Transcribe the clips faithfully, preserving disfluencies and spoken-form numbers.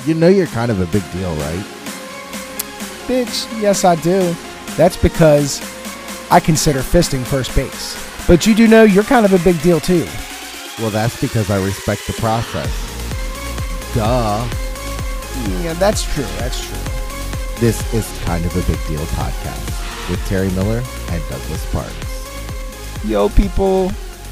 You know you're kind of a big deal, right? Bitch, yes I do. That's because I consider fisting first base. But you do know you're kind of a big deal too. Well, that's because I respect the process. Duh. Yeah, that's true. That's true. This is Kind of a Big Deal podcast with Terry Miller and Douglas Parks. Yo, people.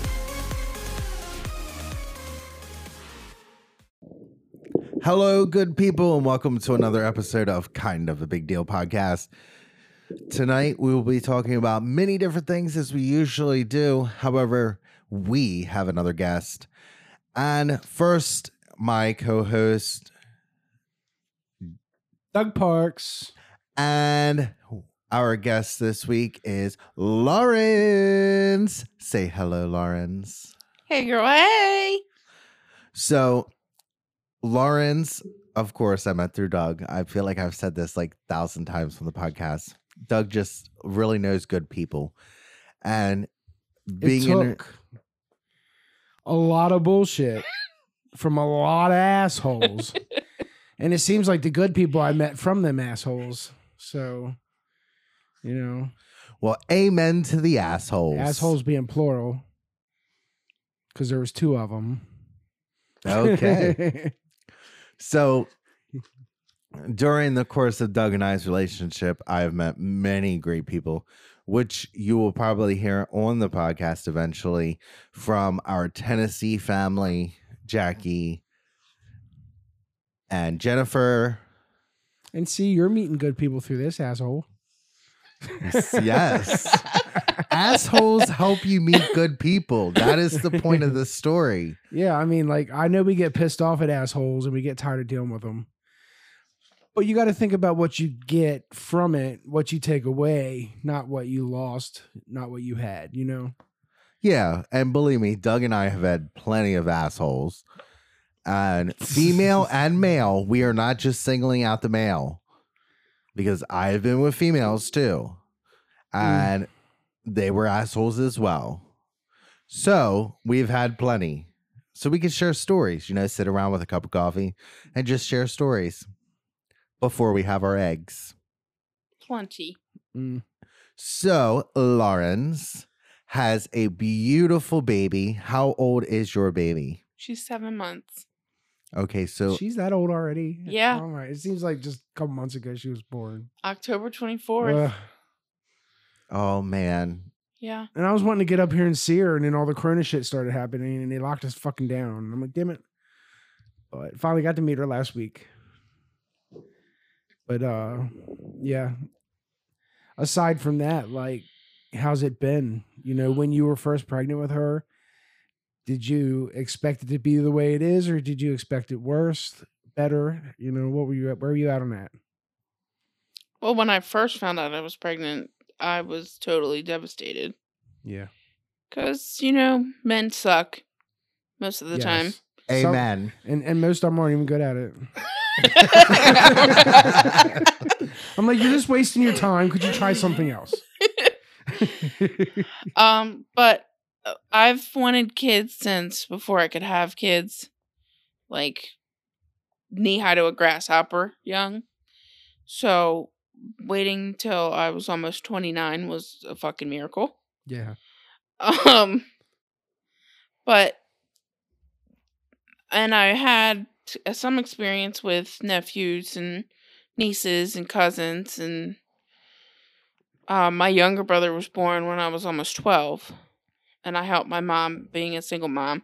Hello, good people, and welcome to another episode of Kind of a Big Deal podcast. Tonight, we will be talking about many different things as we usually do. However, we have another guest. And first, my co-host, Doug Parks. And our guest this week is Lawrence. Say hello, Lawrence. Hey, girl. Hey. So, Lawrence, of course, I met through Doug. I feel like I've said this like a thousand times from the podcast. Doug just really knows good people. And being it took in a lot of bullshit from a lot of assholes. And it seems like the good people I met from them assholes. So, you know. Well, amen to the assholes. Assholes being plural. Because there was two of them. Okay. So, during the course of Doug and I's relationship, I have met many great people, which you will probably hear on the podcast eventually from our Tennessee family, Jackie and Jennifer. And see, you're meeting good people through this asshole. Yes. Assholes help you meet good people. That is the point of the story. Yeah, I mean, like, I know we get pissed off at assholes and we get tired of dealing with them. But you got to think about what you get from it, what you take away, not what you lost, not what you had, you know? Yeah, and believe me, Doug and I have had plenty of assholes. And female and male, we are not just singling out the male. Because I've been with females too. And mm. they were assholes as well. So we've had plenty. So we can share stories, you know, sit around with a cup of coffee and just share stories before we have our eggs. Plenty. Mm. So Lawrence has a beautiful baby. How old is your baby? She's seven months. Okay, so she's that old already. Yeah. All right. It seems like just a couple months ago she was born. October twenty-fourth. Uh, oh, man. Yeah. And I was wanting to get up here and see her, and then all the corona shit started happening, and they locked us fucking down. And I'm like, damn it. But finally got to meet her last week. But, uh, yeah. Aside from that, like, how's it been? You know, when you were first pregnant with her, did you expect it to be the way it is, or did you expect it worse, better? You know, what were you at? Where were you at on that? Well, when I first found out I was pregnant, I was totally devastated. Yeah. Because, you know, men suck most of the Yes. time. Amen. Some, and, and most of them aren't even good at it. I'm like, you're just wasting your time. Could you try something else? um, but I've wanted kids since before I could have kids. Like, knee high to a grasshopper young. So, waiting till I was almost twenty-nine was a fucking miracle. Yeah. Um, but, and I had some experience with nephews and nieces and cousins, and um, my younger brother was born when I was almost twelve. And I helped my mom being a single mom.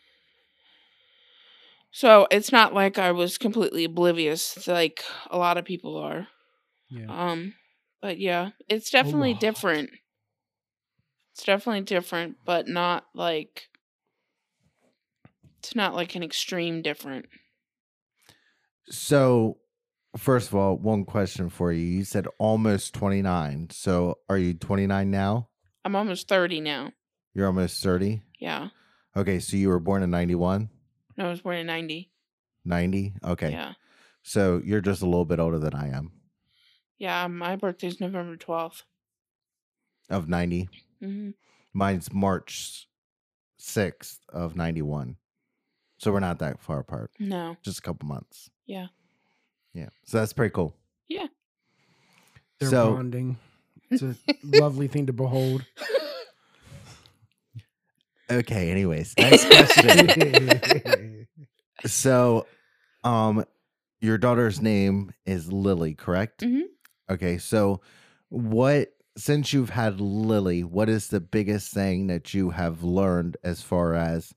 So it's not like I was completely oblivious like a lot of people are. Yeah. Um, but yeah, it's definitely different. It's definitely different, but not like, it's not like an extreme different. So, first of all, one question for you. You said almost twenty-nine. So, are you twenty-nine now? I'm almost thirty now. You're almost thirty? Yeah. Okay, so you were born in ninety-one? No, I was born in ninety. ninety? Okay. Yeah. So you're just a little bit older than I am. Yeah, my birthday's November twelfth. Of ninety? Mm-hmm. Mine's March sixth of ninety-one. So we're not that far apart. No. Just a couple months. Yeah. Yeah. So that's pretty cool. Yeah. They're So- bonding. It's a lovely thing to behold. Okay. Anyways, next question. So, um, your daughter's name is Lily, correct? Mhm. Okay. So, what, since you've had Lily, what is the biggest thing that you have learned as far as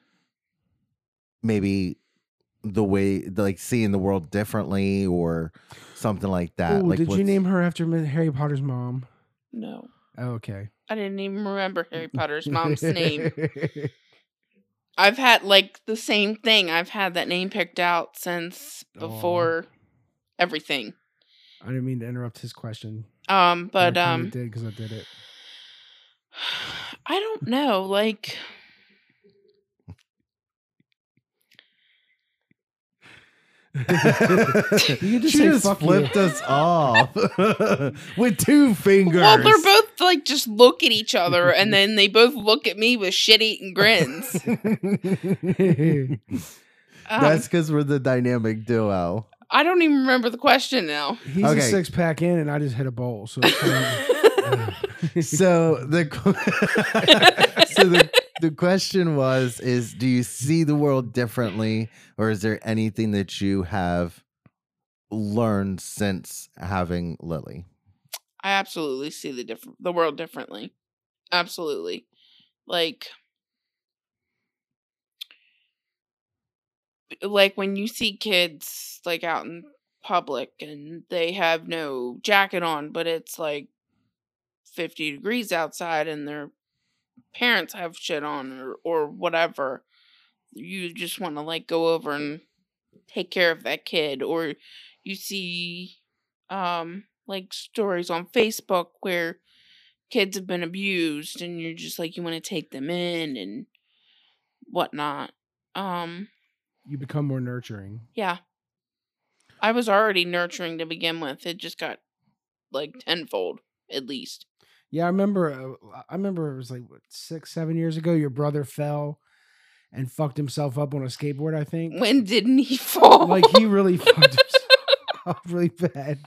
maybe the way, like seeing the world differently or something like that? Oh, like, did you what's- name her after Harry Potter's mom? No. Oh, okay. I didn't even remember Harry Potter's mom's name. I've had like the same thing. I've had that name picked out since before everything. I didn't mean to interrupt his question. Um, but I kinda um, did because I did it. I don't know. Like, You can just she say, just "Fuck you." flipped us off with two fingers. well, they're both like just look at each other, and then they both look at me with shit-eating grins. Um, That's because we're the dynamic duo. I don't even remember the question now. He's Okay. a six pack in, and I just hit a bowl. So, it's kind of- So the qu- so the the question was is do you see the world differently, or is there anything that you have learned since having Lily? I absolutely see the different the world differently. Absolutely. Like like when you see kids like out in public and they have no jacket on, but it's like fifty degrees outside and their parents have shit on or or whatever. You just want to like go over and take care of that kid. Or you see um like stories on Facebook where kids have been abused and you're just like you want to take them in and whatnot. Um you become more nurturing. yeah. I was already nurturing to begin with. It just got like tenfold at least. Yeah, I remember. Uh, I remember it was like what, six, seven years ago. Your brother fell and fucked himself up on a skateboard. I think. When didn't he fall? Like he really fucked himself up really bad.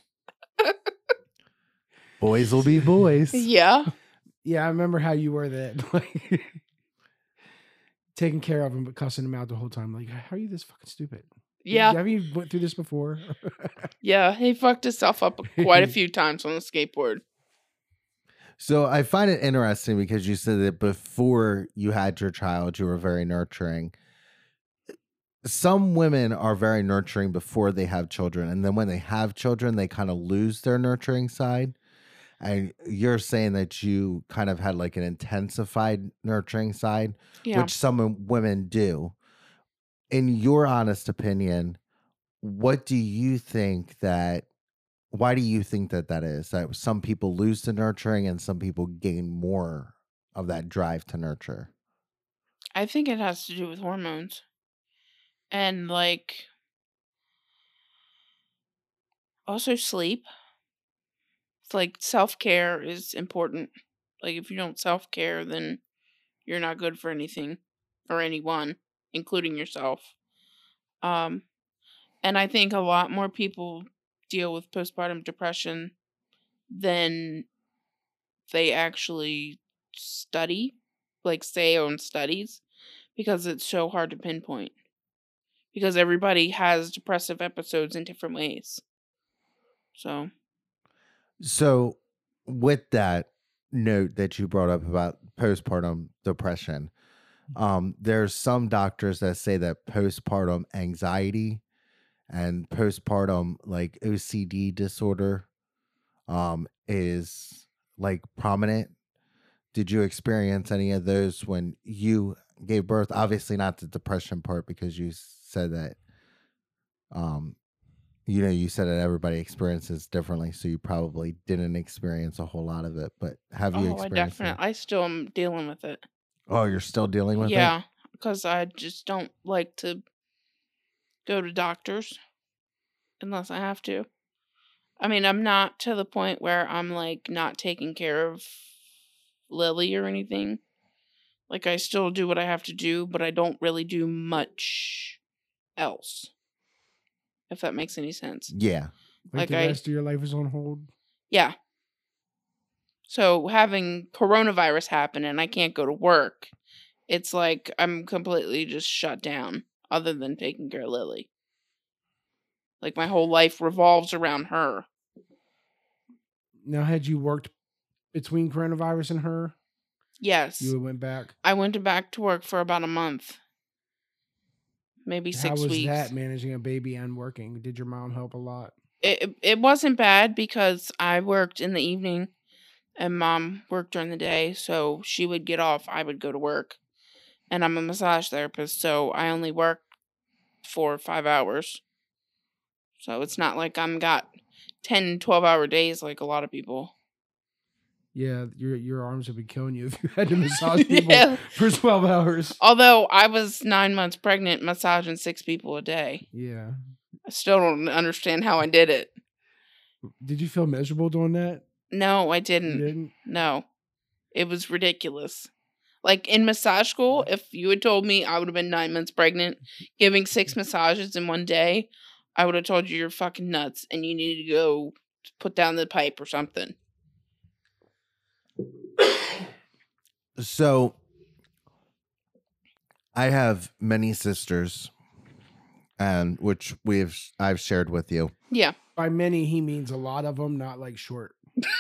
Boys will be boys. Yeah. Yeah, I remember how you were that, like taking care of him but cussing him out the whole time. Like, how are you this fucking stupid? Yeah. Have you went through this before? Yeah. He fucked himself up quite a few times on the skateboard. So I find it interesting because you said that before you had your child, you were very nurturing. Some women are very nurturing before they have children. And then when they have children, they kind of lose their nurturing side. And you're saying that you kind of had like an intensified nurturing side, Yeah. which some women do. In your honest opinion, what do you think that, why do you think that that is? That some people lose the nurturing and some people gain more of that drive to nurture? I think it has to do with hormones. And like also sleep. It's like self-care is important. Like if you don't self-care, then you're not good for anything or anyone, including yourself. Um and I think a lot more people deal with postpartum depression than they actually study, like say on studies, because it's so hard to pinpoint. Because everybody has depressive episodes in different ways. So, So, with that note that you brought up about postpartum depression, um, there's some doctors that say that postpartum anxiety and postpartum like O C D disorder um, is like prominent. Did you experience any of those when you gave birth? Obviously, not the depression part because you said that, um, you know, you said that everybody experiences differently, so you probably didn't experience a whole lot of it. But have you oh, I experienced it? definitely, I still am dealing with it. Oh, you're still dealing with it? Yeah, because I just don't like to go to doctors unless I have to. I mean, I'm not to the point where I'm like not taking care of Lily or anything. Like, I still do what I have to do, but I don't really do much else. if that makes any sense. Yeah. Like, Like the I- rest of your life is on hold. Yeah. So having coronavirus happen and I can't go to work, it's like I'm completely just shut down other than taking care of Lily. Like my whole life revolves around her. Now, had you worked between coronavirus and her, Yes. you went back. I went back to work for about a month. Maybe How six was weeks. that managing a baby and working? Did your mom help a lot? It, it it wasn't bad because I worked in the evening and mom worked during the day, so she would get off, I would go to work. And I'm a massage therapist, so I only work for five hours. So it's not like I'm got ten, twelve hour days like a lot of people. Yeah, your your arms would be killing you if you had to massage people Yeah. for twelve hours. Although I was nine months pregnant massaging six people a day. Yeah. I still don't understand how I did it. Did you feel miserable doing that? No, I You didn't. didn't? No. It was ridiculous. Like in massage school, if you had told me I would have been nine months pregnant, giving six massages in one day, I would have told you you're fucking nuts and you need to go put down the pipe or something. So I have many sisters, and which we've I've shared with you. Yeah. By many, he means a lot of them, not like short.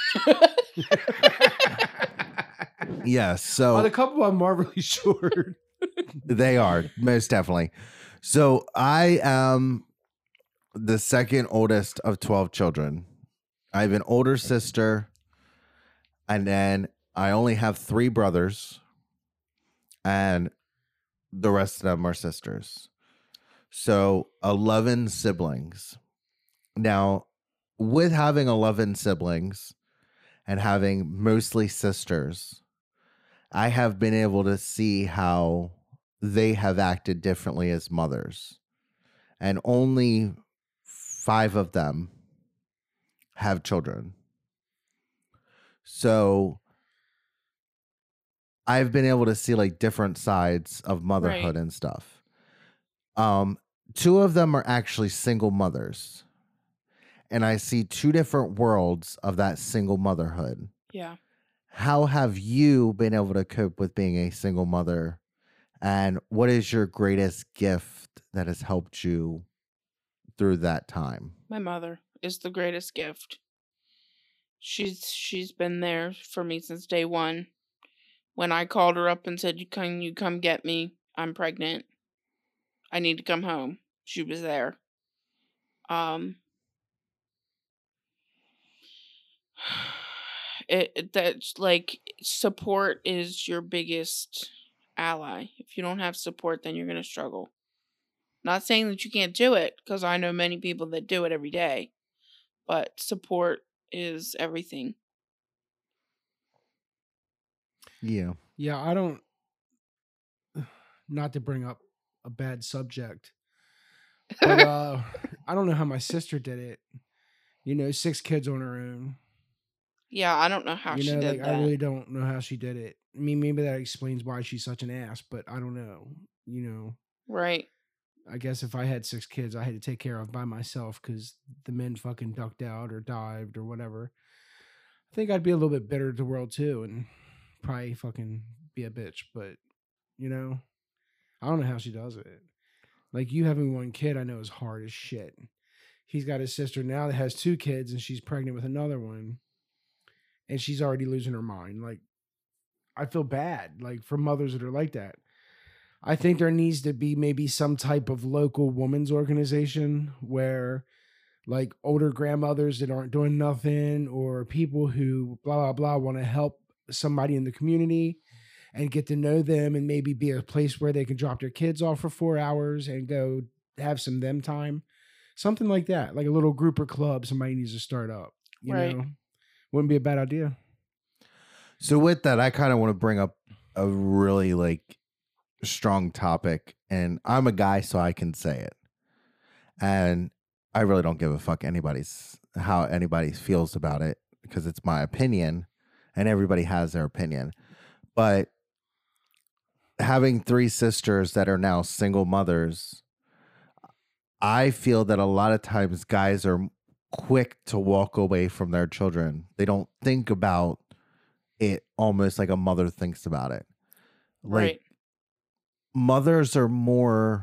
Yes, so But a couple of them are really short. they are most definitely. So I am the second oldest of twelve children. I have an older sister, and then I only have three brothers, and the rest of them are sisters. So eleven siblings. Now, with having eleven siblings and having mostly sisters, I have been able to see how they have acted differently as mothers. And only five of them have children. So I've been able to see like different sides of motherhood Right. and stuff. Um, two of them are actually single mothers. And I see two different worlds of that single motherhood. Yeah. How have you been able to cope with being a single mother? And what is your greatest gift that has helped you through that time? My mother is the greatest gift. She's she's been there for me since day one. When I called her up and said, "Can you come get me? I'm pregnant. I need to come home." She was there. Um it, it that's like support is your biggest ally. If you don't have support, then you're going to struggle. Not saying that you can't do it, because I know many people that do it every day, but support is everything. Yeah. Yeah, I don't. Not to bring up a bad subject, but uh, I don't know how my sister did it. You know, six kids on her own. Yeah, I don't know how you she know, did like that. I really don't know how she did it. I mean, maybe that explains why she's such an ass, but I don't know. You know, Right. I guess if I had six kids, I had to take care of by myself because the men fucking ducked out or dived or whatever. I think I'd be a little bit bitter to the world too, and probably fucking be a bitch. But you know, I don't know how she does it. Like you having one kid, I know is hard as shit. He's got his sister now that has two kids, and she's pregnant with another one, and she's already losing her mind. Like, I feel bad, like for mothers that are like that. I think there needs to be maybe some type of local women's organization where, like, older grandmothers that aren't doing nothing, or people who blah blah blah want to help somebody in the community and get to know them, and maybe be a place where they can drop their kids off for four hours and go have some them time. Something like that, like a little group or club somebody needs to start up. You Right. know, wouldn't be a bad idea. So with that, I kind of want to bring up a really like strong topic, and I'm a guy, so I can say it. And I really don't give a fuck anybody's how anybody feels about it, because it's my opinion, and everybody has their opinion. But having three sisters that are now single mothers, I feel that a lot of times guys are quick to walk away from their children. They don't think about it almost like a mother thinks about it. Like Right. mothers are more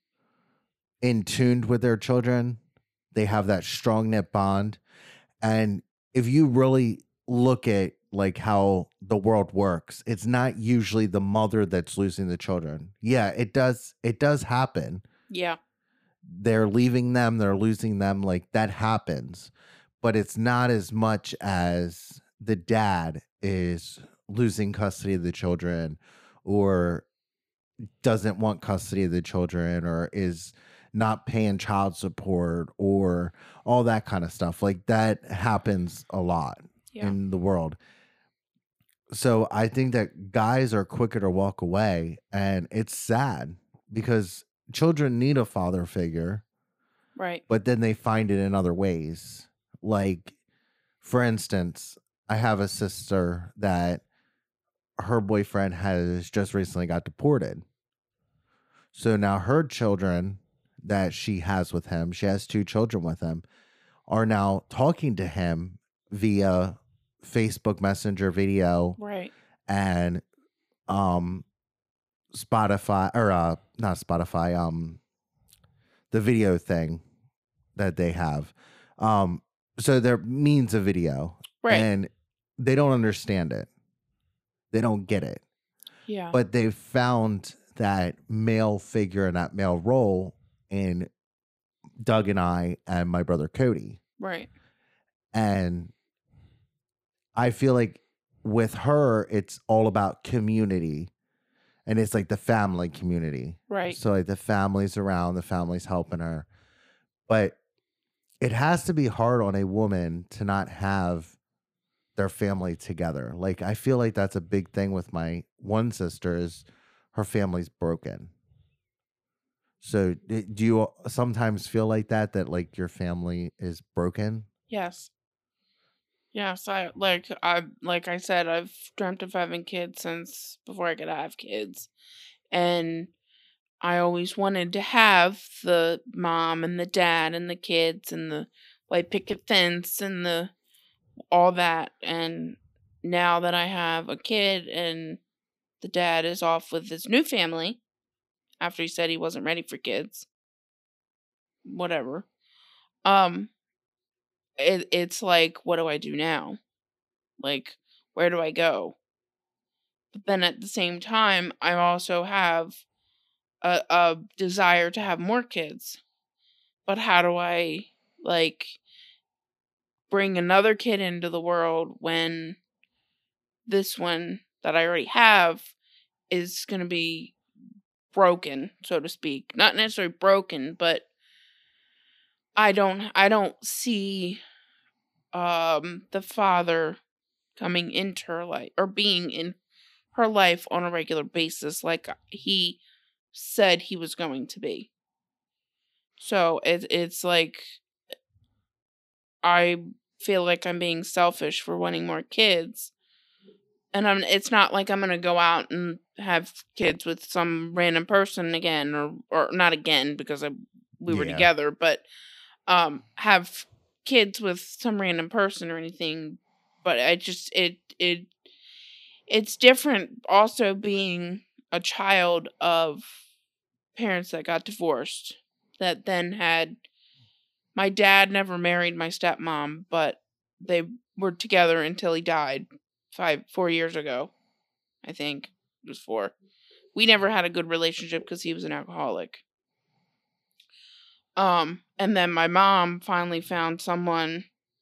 in tuned with their children. They have that strong knit bond. And if you really look at like how the world works, it's not usually the mother that's losing the children. Yeah, it does it does happen. Yeah. They're leaving them, they're losing them, like that happens. But it's not as much as the dad is losing custody of the children or doesn't want custody of the children or is not paying child support or all that kind of stuff. Like that happens a lot Yeah. in the world. So I think that guys are quicker to walk away, and it's sad because children need a father figure, Right. but then they find it in other ways. Like, for instance, I have a sister that her boyfriend has just recently got deported. So now her children that she has with him, she has two children with him, are now talking to him via Facebook Messenger video Right. and um Spotify or uh not Spotify, um the video thing that they have. Um so they're means of video. Right. And they don't understand it. They don't get it. Yeah. But they found that male figure and that male role in Doug and I and my brother Cody. Right. And I feel like with her, it's all about community. And it's like the family community. Right. So like the family's around, the family's helping her. But it has to be hard on a woman to not have their family together. Like I feel like that's a big thing with my one sister is her family's broken. So d- do you sometimes feel like that, that like your family is broken? Yes. Yes, I like I like I said, I've dreamt of having kids since before I could have kids. And I always wanted to have the mom and the dad and the kids and the white picket fence and the all that. And now that I have a kid and the dad is off with his new family after he said he wasn't ready for kids, whatever. Um it, it's like, what do I do now? Like, where do I go? But then at the same time, I also have a, a desire to have more kids. But how do I, like, bring another kid into the world when this one that I already have is going to be broken, so to speak? Not necessarily broken, but I don't I don't see um the father coming into her life or being in her life on a regular basis like he said he was going to be. So it, it's like I feel like I'm being selfish for wanting more kids. And I'm it's not like I'm going to go out and have kids with some random person again or or not again because I we were Yeah. together, but um have kids with some random person or anything. But I just it it it's different also being a child of parents that got divorced that then had my dad never married my stepmom, but they were together until he died five four years ago. I think it was four. We never had a good relationship because he was an alcoholic. Um, and then my mom finally found someone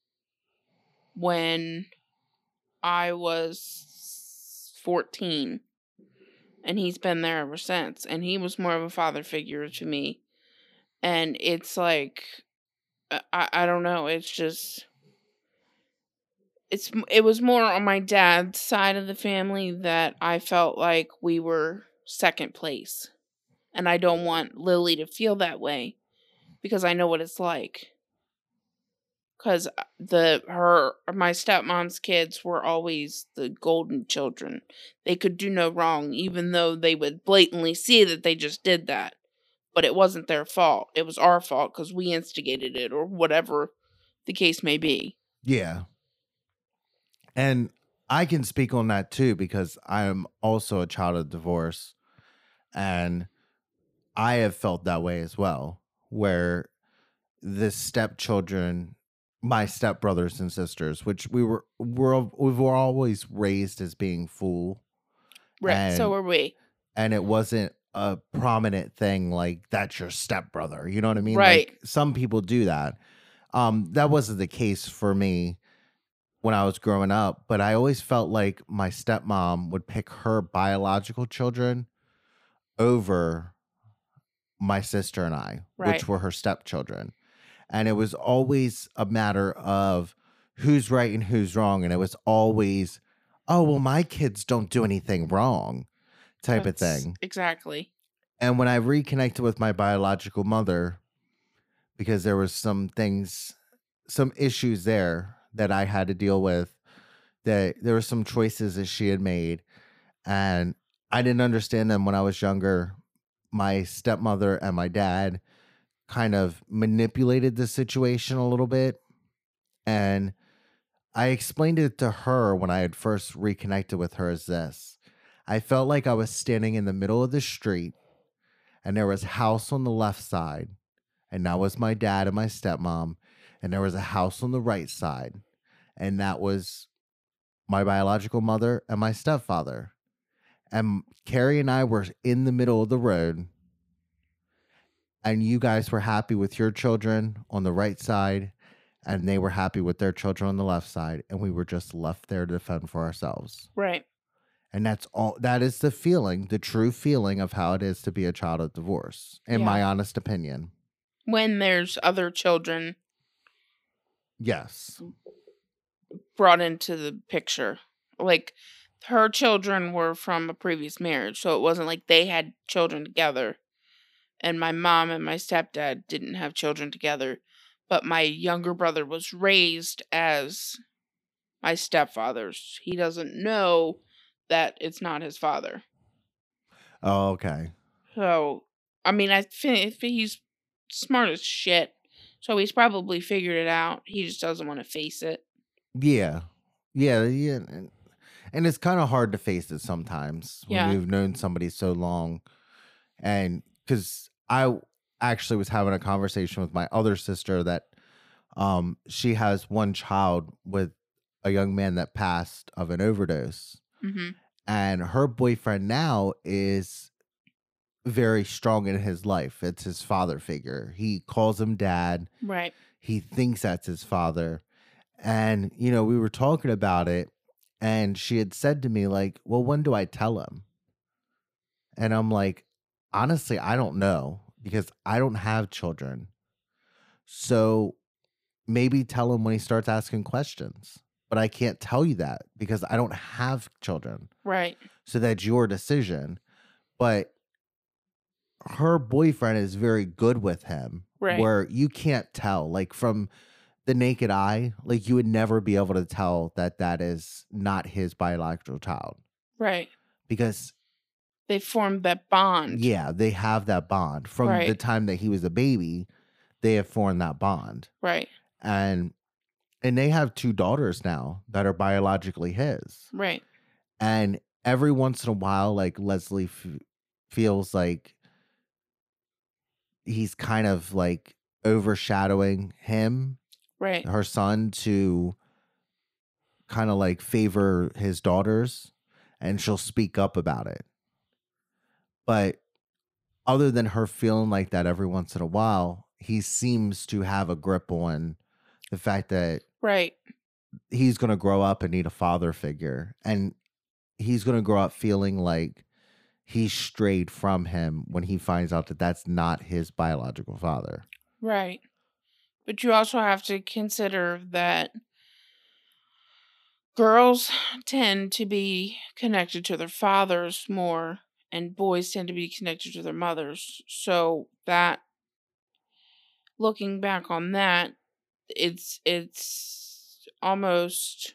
when I was fourteen. And he's been there ever since. And he was more of a father figure to me. And it's like, I, I don't know. It's just, it's it was more on my dad's side of the family that I felt like we were second place. And I don't want Lily to feel that way because I know what it's like. Because the her my stepmom's kids were always the golden children. They could do no wrong, even though they would blatantly see that they just did that. but it wasn't their fault. It was our fault because we instigated it or whatever the case may be. Yeah. And I can speak on that too because I am also a child of divorce, and I have felt that way as well, where the stepchildren, my stepbrothers and sisters, which we were, were we were always raised as being full, Right. so And- were we. and it wasn't a prominent thing like that's your stepbrother. You know what I mean? Right. Like some people do that. Um, that wasn't the case for me when I was growing up, but I always felt like my stepmom would pick her biological children over my sister and I, Right. which were her stepchildren. And it was always a matter of who's right and who's wrong. And it was always, oh, well, my kids don't do anything wrong type That's- of thing. Exactly. And when I reconnected with my biological mother, because there was some things, some issues there that I had to deal with, that there were some choices that she had made, and I didn't understand them when I was younger. My stepmother and my dad kind of manipulated the situation a little bit, and I explained it to her when I had first reconnected with her as this. I felt like I was standing in the middle of the street, and there was a house on the left side, and that was my dad and my stepmom, and there was a house on the right side, and that was my biological mother and my stepfather. And Carrie and I were in the middle of the road, and you guys were happy with your children on the right side, and they were happy with their children on the left side, and we were just left there to defend for ourselves. Right. And that's all. That is the feeling, the true feeling of how it is to be a child of divorce, in Yeah. my honest opinion. When there's other children Yes. brought into the picture. Like her children were from a previous marriage, so it wasn't like they had children together. And my mom and my stepdad didn't have children together, but my younger brother was raised as my stepfather's. He doesn't know that it's not his father. Oh, okay. So, I mean, I think he's smart as shit, so he's probably figured it out. He just doesn't want to face it. Yeah. Yeah. Yeah. And, and it's kind of hard to face it sometimes when Yeah. you've known somebody so long. And because I actually was having a conversation with my other sister that um she has one child with a young man that passed of an overdose. Mm-hmm. And her boyfriend now is very strong in his life. It's his father figure. He calls him dad. Right. He thinks that's his father. And, you know, we were talking about it, and she had said to me, like, well, when do I tell him? And I'm like, honestly, I don't know because I don't have children. So maybe tell him when he starts asking questions. But I can't tell you that because I don't have children. Right. So that's your decision. But her boyfriend is very good with him, Right. where you can't tell, like from the naked eye, like you would never be able to tell that that is not his biological child Right. because, They formed that bond. yeah, they have that bond from the Right. time that he was a baby. They have formed that bond, Right. and and they have two daughters now that are biologically his. Right. And every once in a while, like Leslie f- feels like he's kind of like overshadowing him, Right. her son, to kind of like favor his daughters, and she'll speak up about it. But other than her feeling like that every once in a while, he seems to have a grip on the fact that Right. he's going to grow up and need a father figure, and he's going to grow up feeling like he's strayed from him when he finds out that that's not his biological father. Right. But you also have to consider that girls tend to be connected to their fathers more, and boys tend to be connected to their mothers. So that, looking back on that, it's it's almost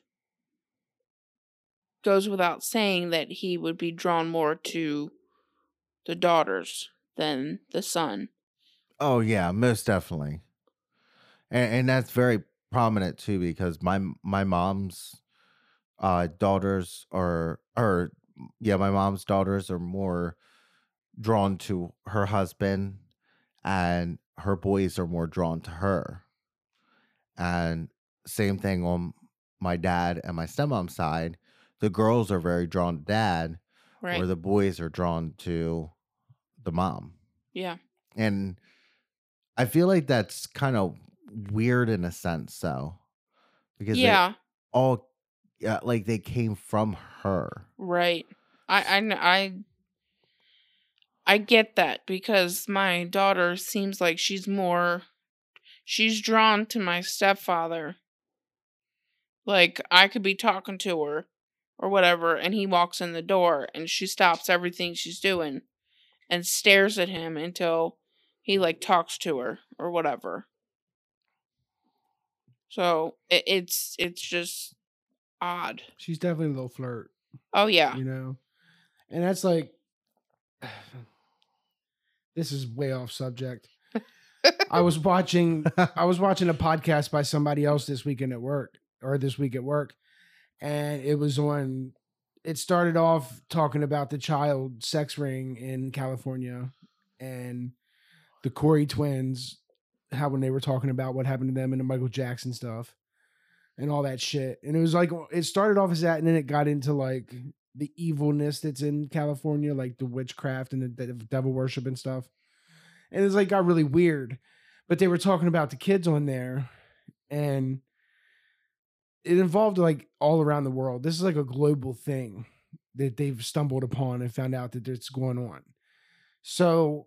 goes without saying that he would be drawn more to the daughters. than the son. Oh yeah, most definitely. And, and that's very prominent too, because my my mom's uh daughters are or yeah, my mom's daughters are more drawn to her husband, and her boys are more drawn to her. And same thing on my dad and my stepmom's side. The girls are very drawn to dad, Right. where the boys are drawn to the mom. Yeah. And I feel like that's kind of weird in a sense, though, because they Yeah. all, yeah, like they came from her. Right. I, I, kn- I, I get that because my daughter seems like she's more, she's drawn to my stepfather. Like, I could be talking to her or whatever, and he walks in the door and she stops everything she's doing and stares at him until he, like, talks to her or whatever. So, it, it's, it's just odd. She's definitely a little flirt, Oh, yeah. you know? And that's like, this is way off subject. I was watching, I was watching a podcast by somebody else this weekend at work, or this week at work. And it was on, it started off talking about the child sex ring in California and the Corey twins, how when they were talking about what happened to them and the Michael Jackson stuff and all that shit. And it was like, it started off as that, and then it got into like the evilness that's in California, like the witchcraft and the, the devil worship and stuff. And it's like got really weird. But they were talking about the kids on there, and it involved like all around the world. This is like a global thing that they've stumbled upon and found out that it's going on. So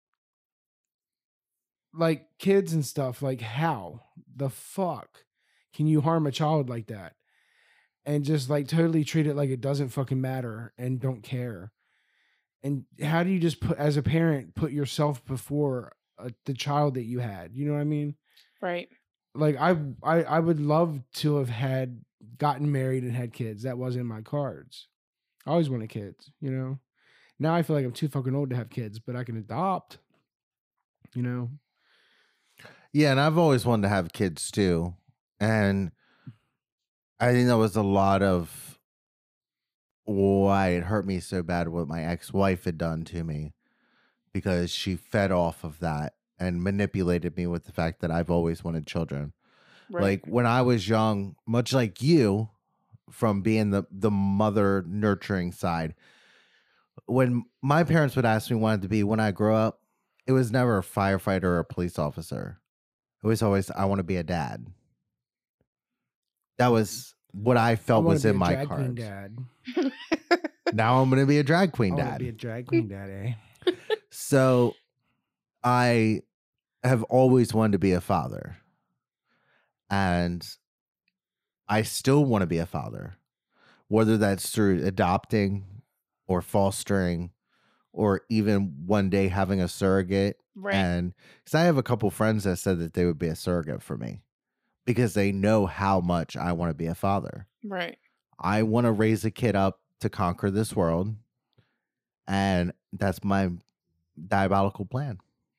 like kids and stuff, like how the fuck can you harm a child like that and just like totally treat it like it doesn't fucking matter and don't care? And how do you just put, as a parent, put yourself before uh, the child that you had? You know what I mean? Right. Like I, I, I would love to have had gotten married and had kids. That wasn't in my cards. I always wanted kids, you know. Now I feel like I'm too fucking old to have kids, but I can adopt, you know. Yeah, and I've always wanted to have kids too. And I think that was a lot of why it hurt me so bad what my ex-wife had done to me, because she fed off of that and manipulated me with the fact that I've always wanted children. Right. Like when I was young, much like you, from being the, the mother nurturing side, when my parents would ask me what I wanted to be when I grow up, it was never a firefighter or a police officer. It was always, I want to be a dad. That was what I felt I wanna was be in a my drag queen cards. dad. Now I'm going to be a drag queen I want to dad. be a drag queen dad, eh? So I have always wanted to be a father. And I still want to be a father, whether that's through adopting or fostering or even one day having a surrogate. Right. And because I have a couple friends that said that they would be a surrogate for me because they know how much I want to be a father. Right. I want to raise a kid up to conquer this world. And that's my diabolical plan.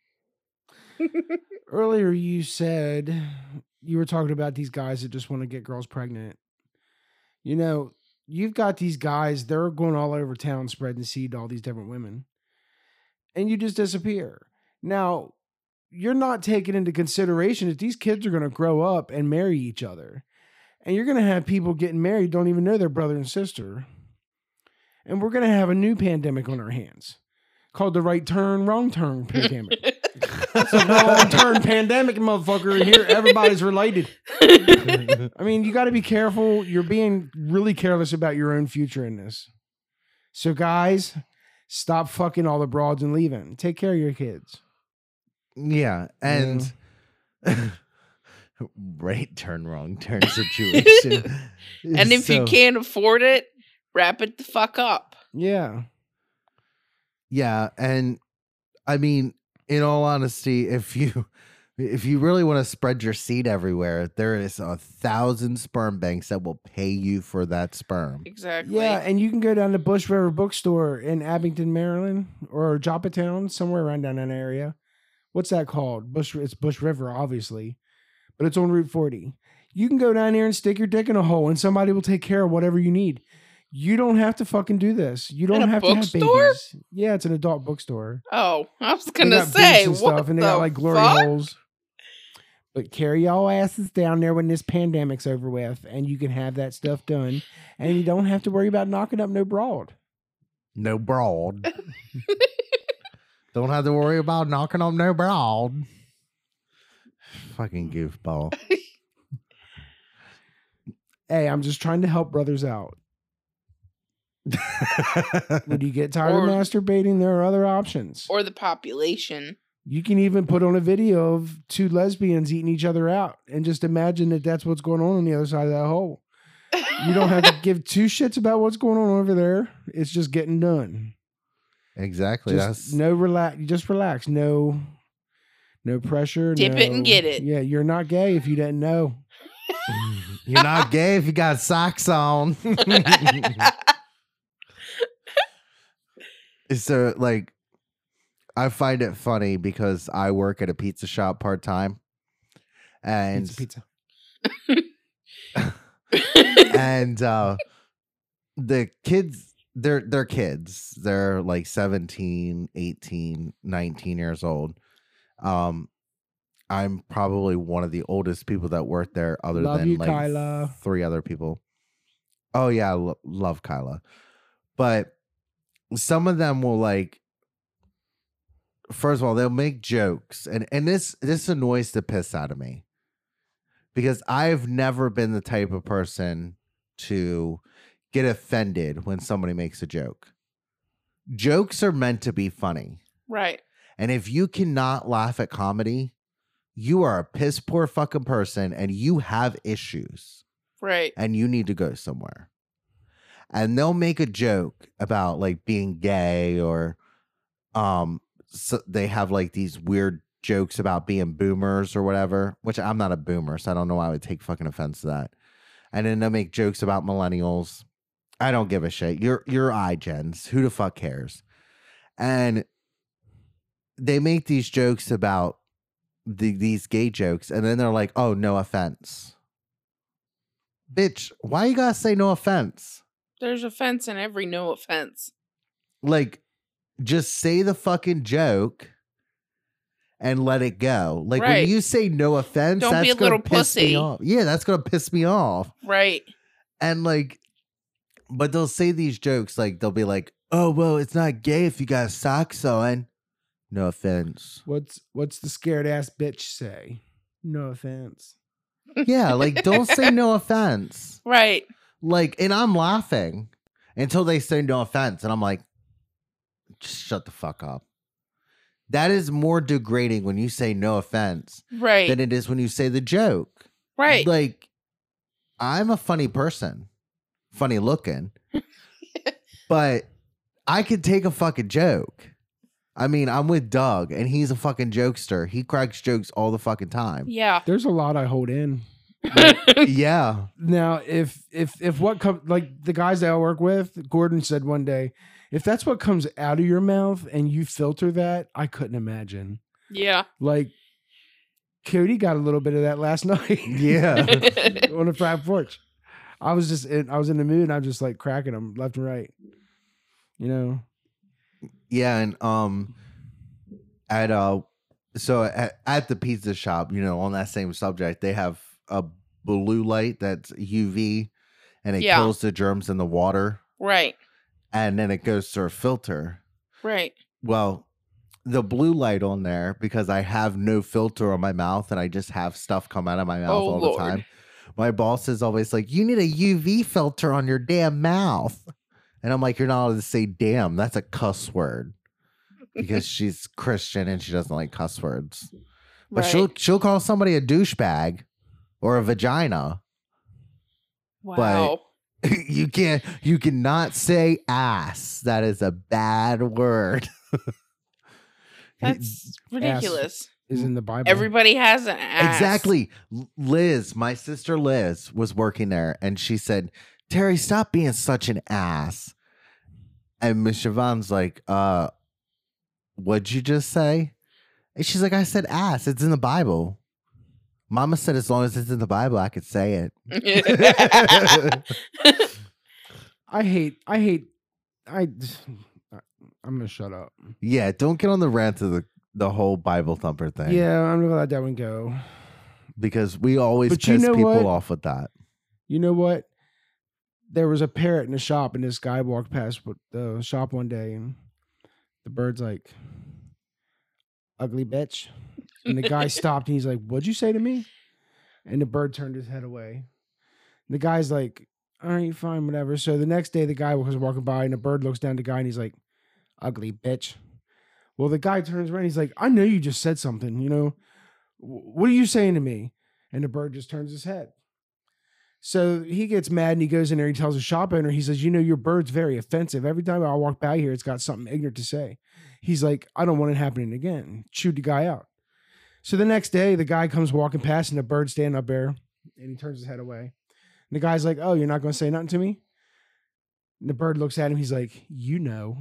Earlier you said you were talking about these guys that just want to get girls pregnant. You know, you've got these guys, they're going all over town spreading seed to all these different women. And you just disappear. Now, you're not taking into consideration that these kids are going to grow up and marry each other. And you're going to have people getting married don't even know their brother and sister. And we're going to have a new pandemic on our hands called the right turn, wrong turn pandemic. It's a wrong turn pandemic, motherfucker. Here, everybody's related. I mean, you got to be careful. You're being really careless about your own future in this. So, guys, stop fucking all the broads and leaving. Take care of your kids. Yeah. And right turn, wrong turn situation. And if you So- can't afford it, wrap it the fuck up. Yeah. Yeah, and I mean, in all honesty, if you If you really want to spread your seed everywhere, there is a thousand sperm banks that will pay you for that sperm. Exactly. Yeah, and you can go down to Bush River Bookstore in Abington, Maryland, or Joppatown, somewhere around down that area. What's that called? Bush. It's Bush River, obviously, but it's on Route forty. You can go down there and stick your dick in a hole, and somebody will take care of whatever you need. You don't have to fucking do this. You don't In a have to have bookstore? babies. Yeah, it's an adult bookstore. Oh, I was They gonna got say booths and what stuff, and they the got like glory fuck? holes. But carry y'all asses down there when this pandemic's over with, and you can have that stuff done, and you don't have to worry about knocking up no broad. No broad. Don't have to worry about knocking on no broad. Fucking goofball. Hey, I'm just trying to help brothers out. When you get tired Or- of masturbating, there are other options. Or the population. You can even put on a video of two lesbians eating each other out, and just imagine that that's what's going on on the other side of that hole. You don't have to give two shits about what's going on over there. It's just getting done. Exactly. Just That's no relax. Just relax. No, no pressure. Dip it and no- get it. Yeah, you're not gay if you didn't know. you're not gay if you got socks on. So like I find it funny because I work at a pizza shop part time. And Pizza, pizza. and uh the kids they're they're kids. They're like seventeen, eighteen, nineteen years old. Um I'm probably one of the oldest people that work there other Love than you, like Kyla. three other people. Oh yeah, I lo- love Kyla. But some of them will like first of all, they'll make jokes and and this this annoys the piss out of me. Because I've never been the type of person to get offended when somebody makes a joke. Jokes are meant to be funny. Right. And if you cannot laugh at comedy, you are a piss poor fucking person and you have issues Right. and you need to go somewhere. And they'll make a joke about like being gay or um so they have like these weird jokes about being boomers or whatever, which I'm not a boomer, so I don't know why I would take fucking offense to that. And then they'll make jokes about millennials. I don't give a shit. You're you're iGens. Who the fuck cares? And they make these jokes about the, these gay jokes, and then they're like, "Oh, no offense, bitch. Why you gotta say no offense? There's offense in every no offense. Like, just say the fucking joke." And let it go. Like Right. when you say no offense, Don't that's be a gonna little piss me pussy. off. Yeah, that's gonna piss me off. Right. And like, but they'll say these jokes like they'll be like, "Oh well, it's not gay if you got socks on." No offense. What's what's the scared ass bitch say? No offense. Yeah, like don't say no offense. Right. Like, and I'm laughing until they say no offense, and I'm like, just shut the fuck up. That is more degrading when you say no offense Right. than it is when you say the joke. Right. Like, I'm a funny person, funny looking, but I could take a fucking joke. I mean, I'm with Doug, and he's a fucking jokester. He cracks jokes all the fucking time. Yeah. There's a lot I hold in. Yeah. Now, if if if what comes, like the guys that I work with, Gordon said one day, if that's what comes out of your mouth and you filter that, I couldn't imagine. Yeah. Like Cody got a little bit of that last night. Yeah. On the front porch. I was just in, I was in the mood and I'm just like cracking them left and right. You know. Yeah, and um at uh so at, at the pizza shop, you know, on that same subject, they have a blue light that's U V and it Yeah. kills the germs in the water, Right. and then it goes through a filter. Right. Well, the blue light on there, because I have no filter on my mouth and I just have stuff come out of my mouth Oh, all Lord. the time. My boss is always like, "You need a U V filter on your damn mouth." And I'm like, "You're not allowed to say damn. That's a cuss word." Because she's Christian and she doesn't like cuss words. But Right. she'll she'll call somebody a douchebag or a vagina. Wow. You can't you cannot say ass. That is a bad word. That's ridiculous. is in the Bible. Everybody has an ass. Exactly. L- Liz, my sister Liz, was working there, and she said, Terry, stop being such an ass. And Miss Siobhan's like, uh, what'd you just say? And she's like, I said ass. It's in the Bible. Mama said as long as it's in the Bible, I could say it. I hate, I hate, I, I'm gonna shut up. Yeah, don't get on the rant of the, the whole Bible thumper thing. Yeah, I'm gonna let that one go. Because we always But piss you know people what? off with that. You know what? There was a parrot in the shop, and this guy walked past the shop one day, and the bird's like, "Ugly bitch," and the guy stopped, and he's like, "What'd you say to me?" And the bird turned his head away. The guy's like, "All right, fine, whatever." So the next day, the guy was walking by, and the bird looks down at the guy, and he's like, "Ugly bitch." Well, the guy turns around, he's like, "I know you just said something, you know. What are you saying to me?" And the bird just turns his head. So he gets mad and he goes in there. He tells the shop owner, he says, "You know, your bird's very offensive. Every time I walk by here, it's got something ignorant to say." He's like, "I don't want it happening again." Chewed the guy out. So the next day, the guy comes walking past and the bird's standing up there and he turns his head away. And the guy's like, "Oh, you're not going to say nothing to me?" And the bird looks at him. He's like, "You know."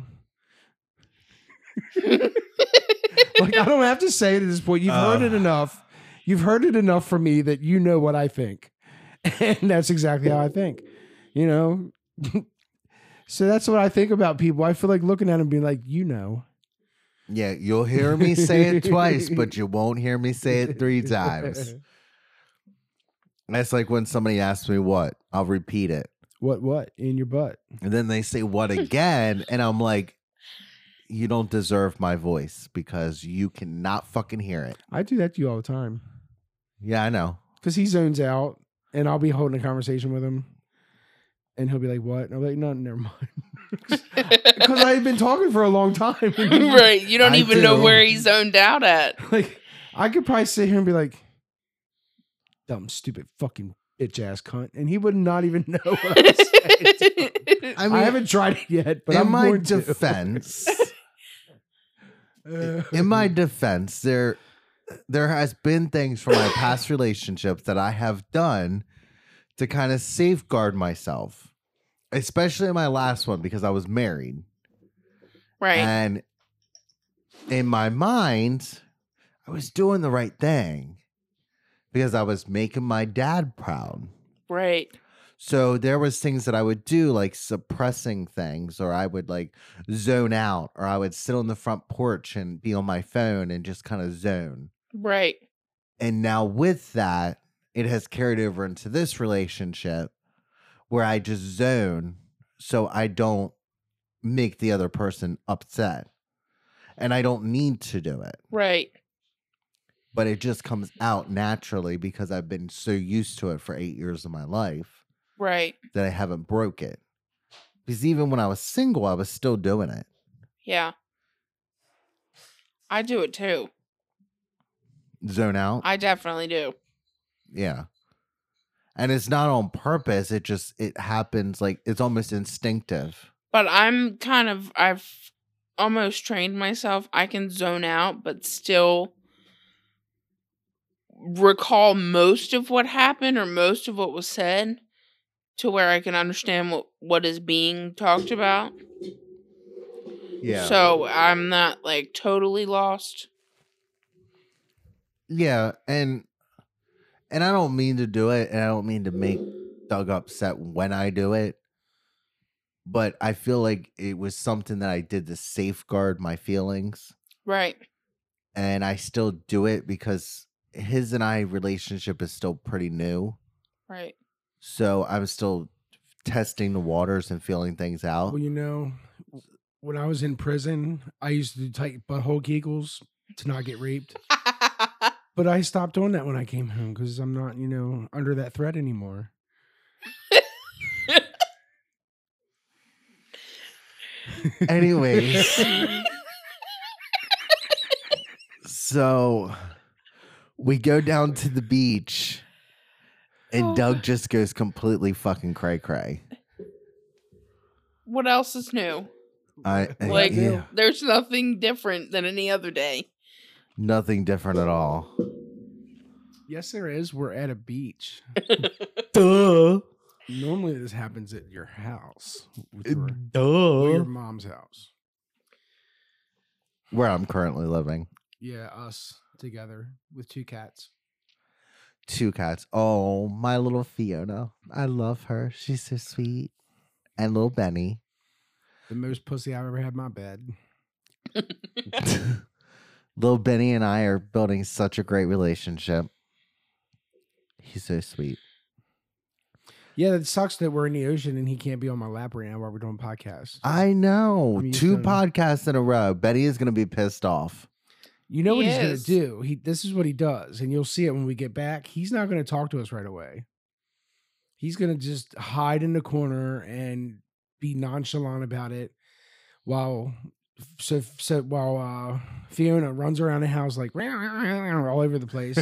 Like, I don't have to say it at this point. You've Uh. heard it enough. You've heard it enough from me that you know what I think. And that's exactly how I think, you know? So that's what I think about people. I feel like looking at them being like, you know. Yeah, you'll hear me say it twice, but you won't hear me say it three times. That's like when somebody asks me what, I'll repeat it. What, what? In your butt. And then they say what again, and I'm like, you don't deserve my voice because you cannot fucking hear it. I do that to you all the time. Yeah, I know. Because he zones out and I'll be holding a conversation with him. And he'll be like, "What?" And I'm like, "No, never mind." Because I've been talking for a long time. Right. You don't I even know do. where he's zoned out at. Like, I could probably sit here and be like, "Dumb, stupid, fucking bitch ass cunt," and he would not even know what I was saying. I I, mean, haven't tried it yet, but in I'm my going to. defense, Uh, in my defense, there there has been things from my past relationships that I have done to kind of safeguard myself, especially in my last one because I was married. Right. And in my mind, I was doing the right thing because I was making my dad proud. Right. So there was things that I would do, like suppressing things, or I would like zone out, or I would sit on the front porch and be on my phone and just kind of zone. Right. And now with that, it has carried over into this relationship where I just zone so I don't make the other person upset. And I don't need to do it. Right. But it just comes out naturally because I've been so used to it for eight years of my life Right. that I haven't broke it. Because even when I was single, I was still doing it. Yeah. I do it too. Zone out. I definitely do. Yeah. And it's not on purpose. It just, it happens like it's almost instinctive. But I'm kind of, I've almost trained myself. I can zone out, but still recall most of what happened or most of what was said to where I can understand what, what is being talked about. Yeah. So I'm not like totally lost. Yeah. And, and I don't mean to do it. And I don't mean to make Doug upset when I do it. But I feel like it was something that I did to safeguard my feelings. Right. And I still do it because his and I relationship is still pretty new. Right. So I'm still testing the waters and feeling things out. well, you know, when I was in prison, I used to do tight butthole kegels to not get raped. But I stopped doing that when I came home because I'm not, you know, under that threat anymore. Anyways. So we go down to the beach and Oh. Doug just goes completely fucking cray cray. What else is new? I Like, yeah. there's nothing different than any other day. Nothing different at all. Yes, there is. We're at a beach. Duh. Normally, this happens at your house, with your, with Duh. your mom's house. Where I'm currently living. Yeah, us together with two cats. Two cats. Oh, my little Fiona. I love her. She's so sweet. And little Benny. The most pussy I've ever had in my bed. Little Benny and I are building such a great relationship. He's so sweet. Yeah, it sucks that we're in the ocean and he can't be on my lap right now while we're doing podcasts. I know. I'm used Two to- podcasts in a row. Betty is going to be pissed off. You know what He he's going is. to do? He This is what he does, and you'll see it when we get back. He's not going to talk to us right away. He's going to just hide in the corner and be nonchalant about it while so so while uh, Fiona runs around the house like all over the place.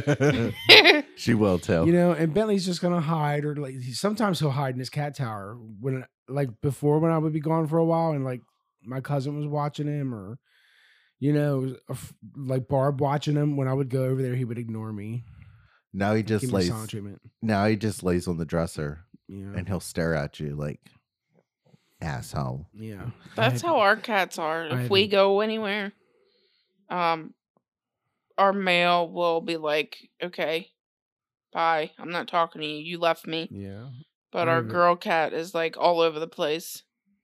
She will too. You know, and Bentley's just gonna hide, or like he, sometimes he'll hide in his cat tower when, like, before when I would be gone for a while, and like my cousin was watching him, or you know, a f- like Barb watching him. When I would go over there, he would ignore me. Now he just Give me lays. silent treatment. Now he just lays on the dresser Yeah, and he'll stare at you like asshole. yeah. That's how our cats are. I If we haven't- go anywhere, um, our male will be like, "Okay, bye. I'm not talking to you. You left me." Yeah, But I our haven't- girl cat is like all over the place.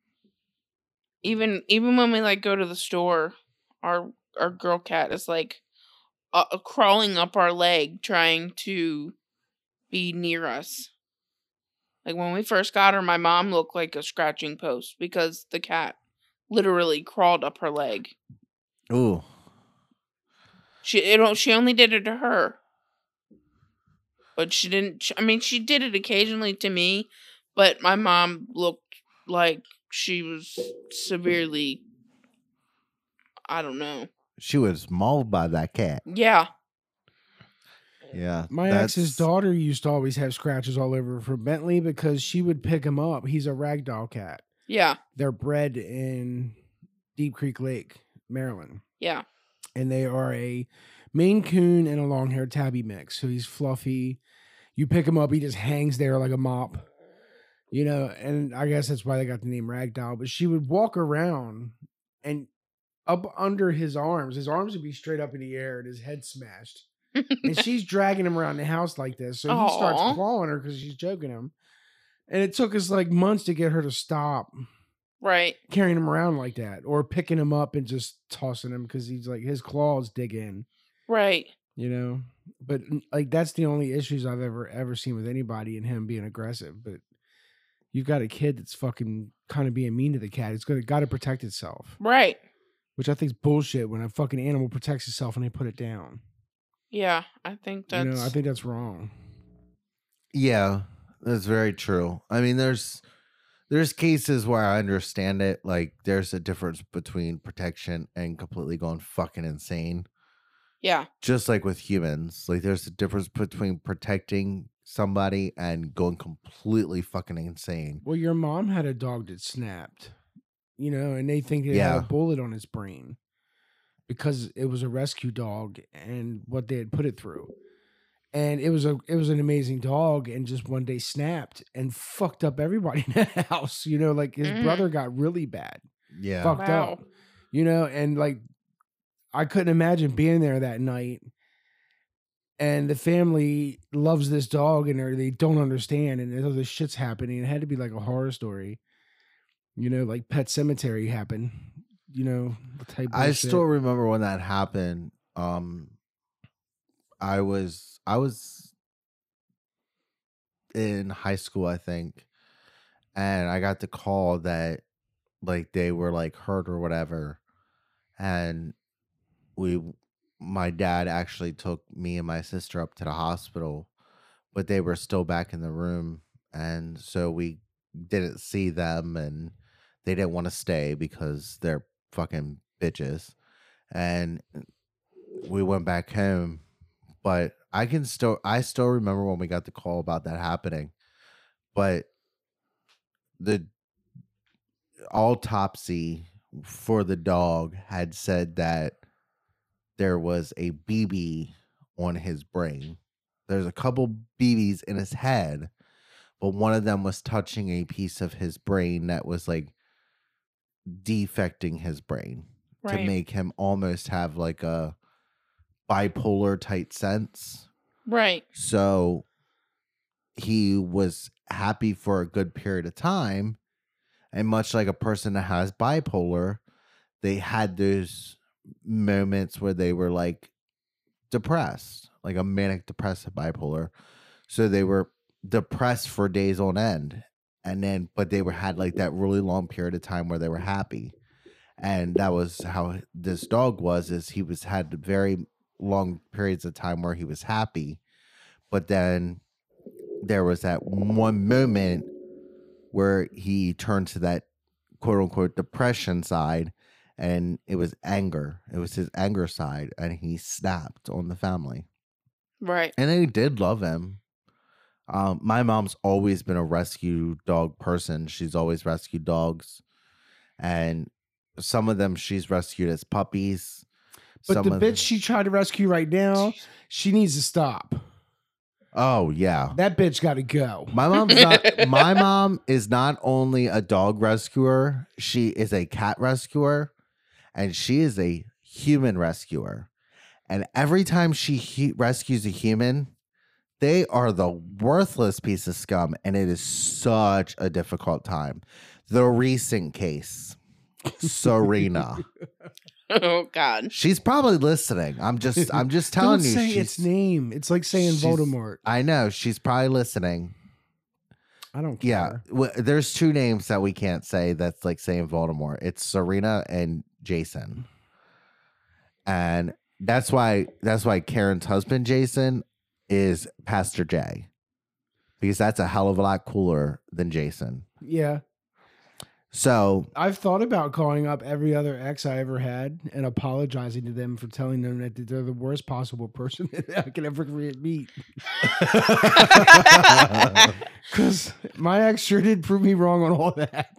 Even even when we like go to the store, our our girl cat is like uh, uh, crawling up our leg trying to be near us. Like when we first got her, my mom looked like a scratching post because the cat literally crawled up her leg. Ooh. She it, o- she only did it to her, but she didn't. I mean, she did it occasionally to me, but my mom looked like she was severely. I don't know. She was mauled by that cat. Yeah, Yeah. my that's- ex's daughter used to always have scratches all over for Bentley because she would pick him up. He's a ragdoll cat. yeah, They're bred in Deep Creek Lake, Maryland. yeah. And they are a Maine Coon and a long-haired tabby mix. So he's fluffy. You pick him up, he just hangs there like a mop. You know, and I guess that's why they got the name Ragdoll. But she would walk around and up under his arms, his arms would be straight up in the air and his head smashed. And she's dragging him around the house like this. So he starts Aw. clawing her because she's choking him. And it took us like months to get her to stop Right. carrying him around like that, or picking him up and just tossing him because he's like his claws dig in, Right. you know. But n- like that's the only issues I've ever ever seen with anybody and him being aggressive. But you've got a kid that's fucking kind of being mean to the cat. It's gonna got to protect itself, Right. which I think is bullshit. When a fucking animal protects itself and they put it down, Yeah, I think that's. you know, I think that's wrong. Yeah, that's very true. I mean, there's there's cases where I understand it. Like, there's a difference between protection and completely going fucking insane. Yeah. Just like with humans, like there's a difference between protecting somebody and going completely fucking insane. Well, your mom had a dog that snapped, you know, and they think it had Yeah. a bullet on its brain because it was a rescue dog and what they had put it through. And it was a it was an amazing dog, and just one day snapped and fucked up everybody in the house. You know, like his Mhm. brother got really bad, Yeah. fucked Wow. up. You know, and like I couldn't imagine being there that night. And the family loves this dog, and they're- they don't understand, and all this shit's happening. It had to be like a horror story, you know, like Pet Cemetery happened. You know, the type. I bullshit. still remember when that happened. Um, I was I was in high school, I think, and I got the call that like they were like hurt or whatever, and we, my dad actually took me and my sister up to the hospital, but they were still back in the room, and so we didn't see them, and they didn't want to stay because they're fucking bitches, and we went back home. But I can still I still remember when we got the call about that happening. But the autopsy for the dog had said that there was a B B on his brain. There's a couple B Bs in his head, but one of them was touching a piece of his brain that was like defecting his brain to Right. make him almost have like a bipolar type sense. Right. So he was happy for a good period of time. And much like a person that has bipolar, they had those moments where they were like depressed, like a manic depressive bipolar. So they were depressed for days on end. And then, but they were had like that really long period of time where they were happy. And that was how this dog was, is he was had very long periods of time where he was happy. But then there was that one moment where he turned to that quote unquote depression side, and it was anger. It was his anger side, and he snapped on the family. Right. And they did love him. Um, my mom's always been a rescue dog person. She's always rescued dogs. And some of them she's rescued as puppies. But Some the of bitch she tried to rescue right now, she needs to stop. Oh, yeah. That bitch got to go. My mom's not my mom is not only a dog rescuer, she is a cat rescuer, and she is a human rescuer. And every time she hu- rescues a human, they are the worthless piece of scum, and it is such a difficult time. The recent case, Serena. Oh God. She's probably listening. I'm just I'm just telling Don't you. say she's, its name. It's like saying she's- Voldemort. I know she's probably listening. I don't Yeah, care. w- there's two names that we can't say that's like saying Voldemort. It's Serena and Jason, and that's why that's why Karen's husband Jason is Pastor J, because that's a hell of a lot cooler than Jason. Yeah. So I've thought about calling up every other ex I ever had and apologizing to them for telling them that they're the worst possible person that I could ever meet. Because my ex sure did prove me wrong on all that.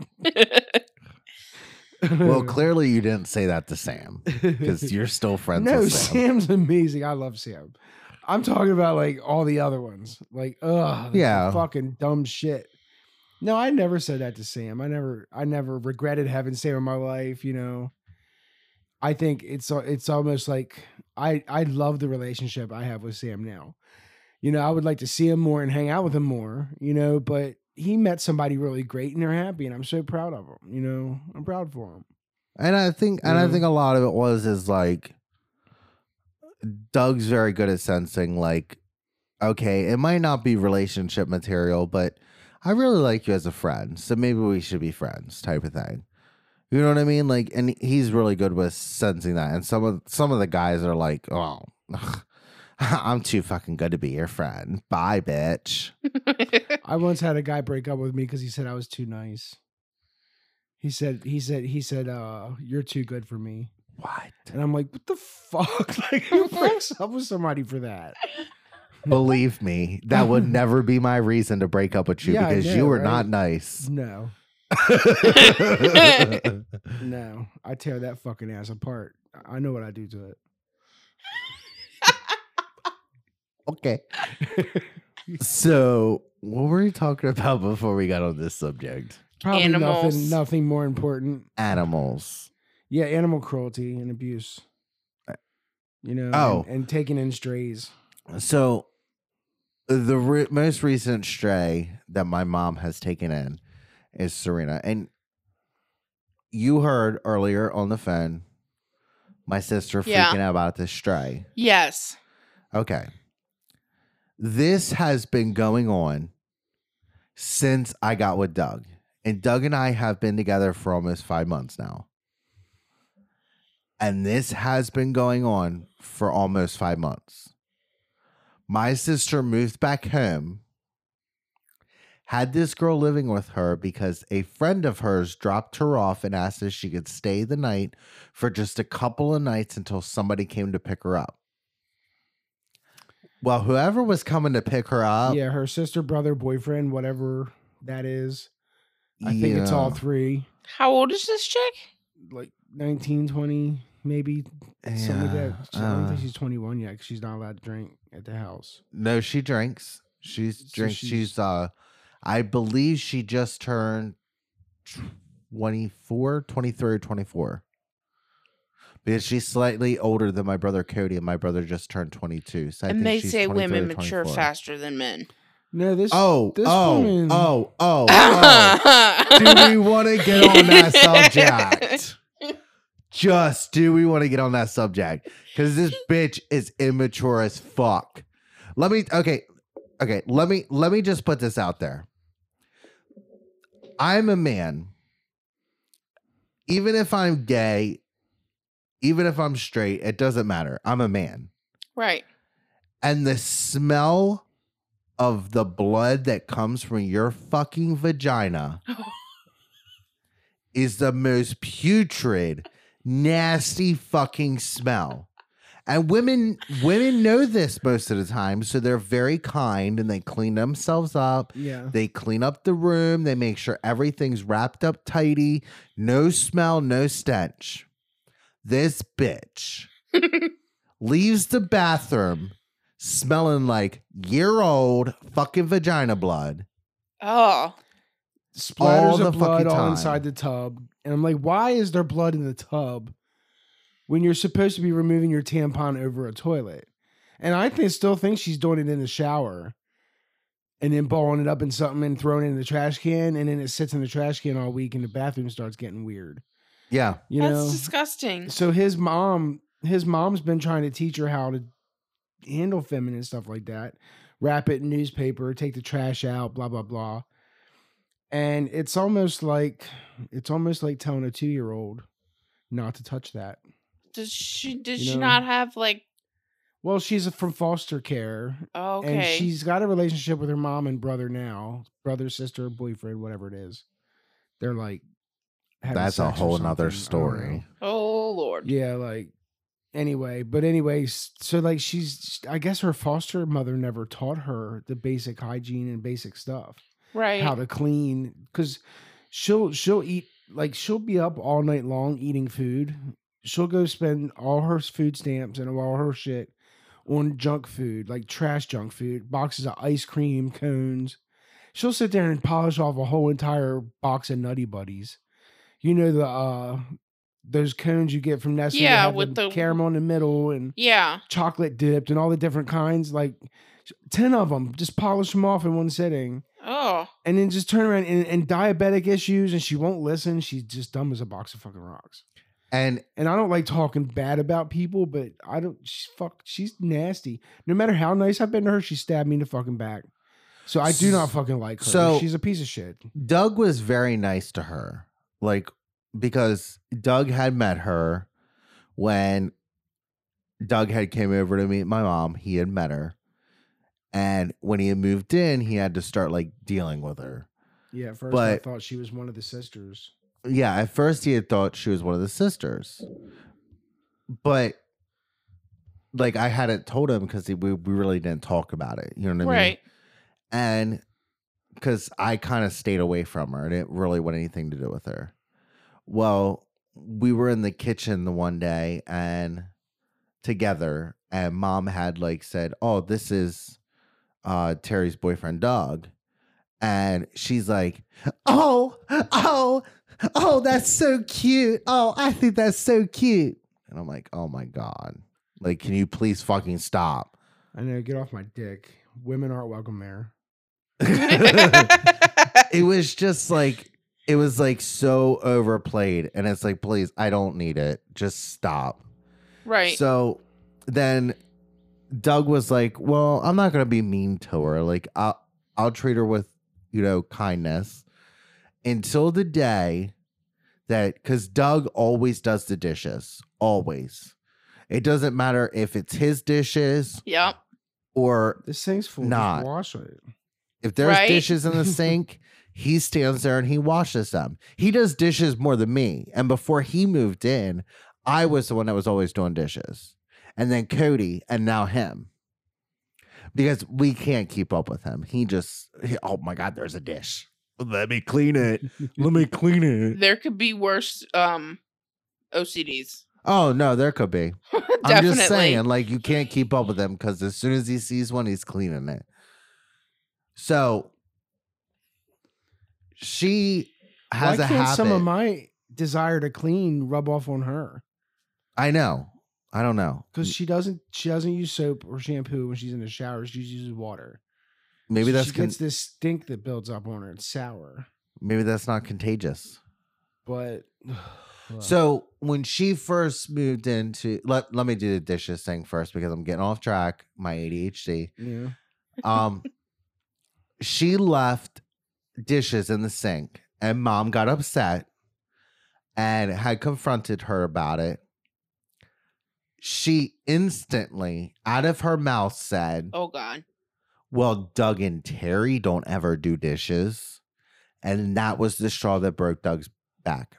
well, clearly you didn't say that to Sam because you're still friends no, with Sam. Sam's amazing. I love Sam. I'm talking about like all the other ones. Like, ugh, Yeah. fucking dumb shit. No, I never said that to Sam. I never, I never regretted having Sam in my life. You know, I think it's it's almost like I I love the relationship I have with Sam now. You know, I would like to see him more and hang out with him more. You know, but he met somebody really great and they're happy, and I'm so proud of him. You know, I'm proud for him. And I think, and I Yeah. think a lot of it was is like Doug's very good at sensing like, okay, it might not be relationship material, but I really like you as a friend, so maybe we should be friends, type of thing. You know what I mean? Like, and he's really good with sensing that. And some of some of the guys are like, oh, I'm too fucking good to be your friend. Bye, bitch. I once had a guy break up with me because he said I was too nice. He said, he said, he said, uh, you're too good for me. What? And I'm like, what the fuck? Like, who breaks up with somebody for that? Believe me, that would never be my reason to break up with you Yeah, I because know, you were right? not nice. No, no. I tear that fucking ass apart. I know what I do to it. Okay. So, what were we talking about before we got on this subject? Probably Animals. nothing, nothing more important. Animals. Yeah, animal cruelty and abuse. You know, Oh. and, and taking in strays. So, the re- most recent stray that my mom has taken in is Serena. And you heard earlier on the phone my sister freaking Yeah. out about this stray. Yes. Okay. This has been going on since I got with Doug. And Doug and I have been together for almost five months now. And this has been going on for almost five months. My sister moved back home, had this girl living with her because a friend of hers dropped her off and asked if she could stay the night for just a couple of nights until somebody came to pick her up. Well, whoever was coming to pick her up. Yeah, her sister, brother, boyfriend, whatever that is. I think it's all yeah. three. How old is this chick? Like nineteen, twenty maybe something like that. Yeah, I don't think uh, she's twenty-one yet because she's not allowed to drink at the house. No, she drinks. She's So drinks. she's- She's uh, I believe she just turned twenty-four, twenty-three, or twenty-four. Because she's slightly older than my brother Cody, and my brother just turned twenty-two. So I and think they she's say women twenty-three or mature twenty-four. faster than men. No, this. Oh, this oh, woman, oh, oh, oh. Do we want to get on that subject? Just do we want to get on that subject? Because this bitch is immature as fuck. Let me okay, okay. Let me let me just put this out there. I'm a man. Even if I'm gay, even if I'm straight, it doesn't matter. I'm a man. Right. And the smell of the blood that comes from your fucking vagina is the most putrid, nasty fucking smell. And women women know this most of the time, so they're very kind and they clean themselves up. Yeah. They clean up the room. They make sure everything's wrapped up tidy. No smell, no stench. This bitch leaves the bathroom smelling like year-old fucking vagina blood. Oh. Splatters all the of blood fucking all time. inside the tub. And I'm like, why is there blood in the tub when you're supposed to be removing your tampon over a toilet? And I think, still think she's doing it in the shower and then balling it up in something and throwing it in the trash can. And then it sits in the trash can all week and the bathroom starts getting weird. Yeah. You That's know? disgusting. So his mom, his mom's been trying to teach her how to handle feminine stuff like that. Wrap it in newspaper, take the trash out, blah, blah, blah. And it's almost like it's almost like telling a two-year-old not to touch that. Does she does You she know? not have like Well, she's from foster care. oh, okay. And she's got a relationship with her mom and brother now. Brother, sister, boyfriend, whatever it is. They're like having That's a sex or whole nother something. I don't know. story. Oh Lord. Yeah, like anyway, but anyways, so like she's I guess her foster mother never taught her the basic hygiene and basic stuff. Right. How to clean, because she'll she'll eat like she'll be up all night long eating food. She'll go spend all her food stamps and all her shit on junk food, like trash junk food, boxes of ice cream cones. She'll sit there and polish off a whole entire box of Nutty Buddies. You know the uh those cones you get from Nestle, that Yeah, have with the the- caramel in the middle and Yeah. chocolate dipped and all the different kinds, like ten of them. Just polish them off in one sitting. Oh. And then just turn around and, and diabetic issues, and she won't listen. She's just dumb as a box of fucking rocks. And And I don't like talking bad about people, but I don't. She's fuck. She's nasty. No matter how nice I've been to her, she stabbed me in the fucking back. So I do not fucking like her. So- She's a piece of shit. Doug was very nice to her. Like, because Doug had met her when Doug had came over to meet my mom. He had met her. And when he had moved in, he had to start like dealing with her. Yeah, at first I But- thought she was one of the sisters. Yeah, at first he had thought she was one of the sisters. But like I hadn't told him because we, we really didn't talk about it. You know what I mean? Right. And because I kind of stayed away from her. I didn't really want anything to do with her. Well, we were in the kitchen the one day and together, and mom had like said, "Oh, this is uh, Terry's boyfriend, Doug." And she's like, "Oh, oh, oh, that's so cute. Oh, I think that's so cute." And I'm like, "Oh my God. Like, can you please fucking stop?" I know. Get off my dick. Women aren't welcome there. It was just like it was like so overplayed, and it's like, please, I don't need it, just stop. Right. So then Doug was like, well, I'm not gonna be mean to her, like I'll I'll treat her with, you know, kindness until the day that, because Doug always does the dishes, always. It doesn't matter if it's his dishes Yep. or This thing's full. Not. Just wash it. if there's Right? dishes in the sink, he stands there and he washes them. He does dishes more than me. And before he moved in, I was the one that was always doing dishes. And then Cody, and now him. Because we can't keep up with him. He just, he- oh my God, there's a dish. Let me clean it. Let me clean it. There could be worse um O C Ds. Oh no, there could be. Definitely. I'm just saying, like, you can't keep up with him because as soon as he sees one, he's cleaning it. So she has Why a can't habit. some of my desire to clean rub off on her? I know. I don't know. Because she doesn't she doesn't use soap or shampoo when she's in the shower. She uses water. Maybe So that's she con- gets this stink that builds up on her. It's sour. maybe that's not contagious. But So when she first moved into let let me do the dishes thing first because I'm getting off track. My A D H D. yeah. Um, she left dishes in the sink, and mom got upset and had confronted her about it. She instantly, out of her mouth, said, Oh God. well, Doug and Terry don't ever do dishes. And that was the straw that broke Doug's back.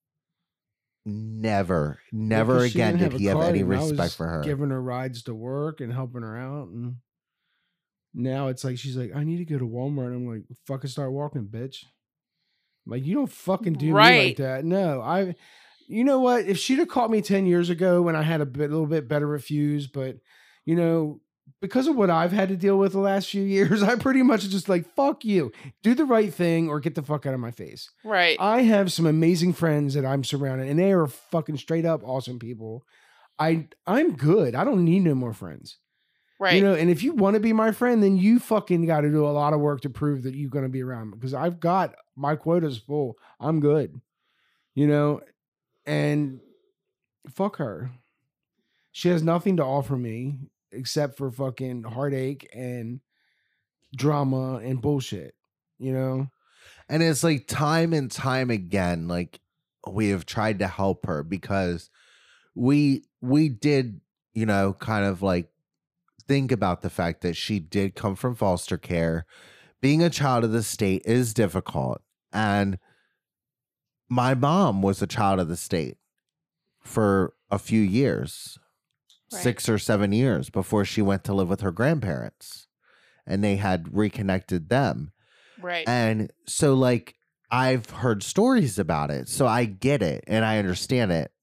Never, never Because she again didn't did have a he have car, any and I respect was for her. Giving her rides to work and helping her out. And now it's like, she's like, I need to go to Walmart. I'm like, fucking start walking, bitch. Like, you don't fucking do me like Right. that. No, I, you know what? If she'd have caught me ten years ago when I had a bit, little bit better refuse, but, you know, because of what I've had to deal with the last few years, I pretty much just like, fuck you. Do the right thing or get the fuck out of my face. Right. I have some amazing friends that I'm surrounded, and they are fucking straight up awesome people. I I'm good. I don't need no more friends. right. You know, and if you want to be my friend, then you fucking got to do a lot of work to prove that you're going to be around, because I've got my quotas full. I'm good. You know, and fuck her. She has nothing to offer me except for fucking heartache and drama and bullshit. You know? And it's like time and time again, like we have tried to help her because we we did, you know, kind of like think about the fact that she did come from foster care. Being a child of the state is difficult. And my mom was a child of the state for a few years, Right. six or seven years before she went to live with her grandparents. And they had reconnected them. Right. And so, like, I've heard stories about it. So I get it and I understand it.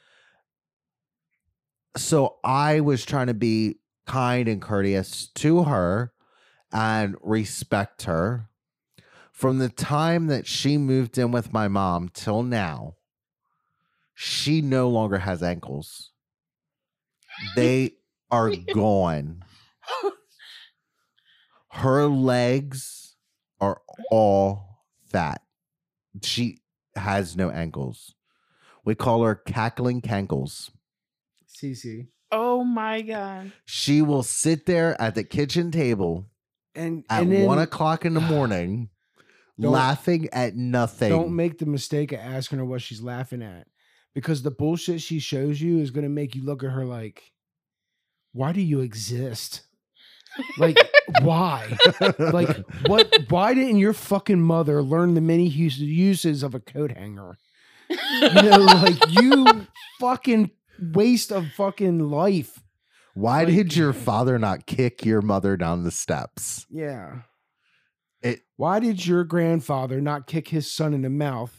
So I was trying to be kind and courteous to her and respect her. From the time that she moved in with my mom till now, she no longer has ankles. They are gone. Her legs are all fat. She has no ankles. We call her cackling cankles. Cece. Oh my God. She will sit there at the kitchen table And at and then one o'clock in the morning, Don't- laughing at nothing. don't make the mistake of asking her what she's laughing at, because the bullshit she shows you is going to make you look at her like, why do you exist? Like, why? Like, what? Why didn't your fucking mother learn the many use- uses of a coat hanger? You know, like, you fucking waste of fucking life. Why like- did your father not kick your mother down the steps? Yeah. It- Why did your grandfather not kick his son in the mouth?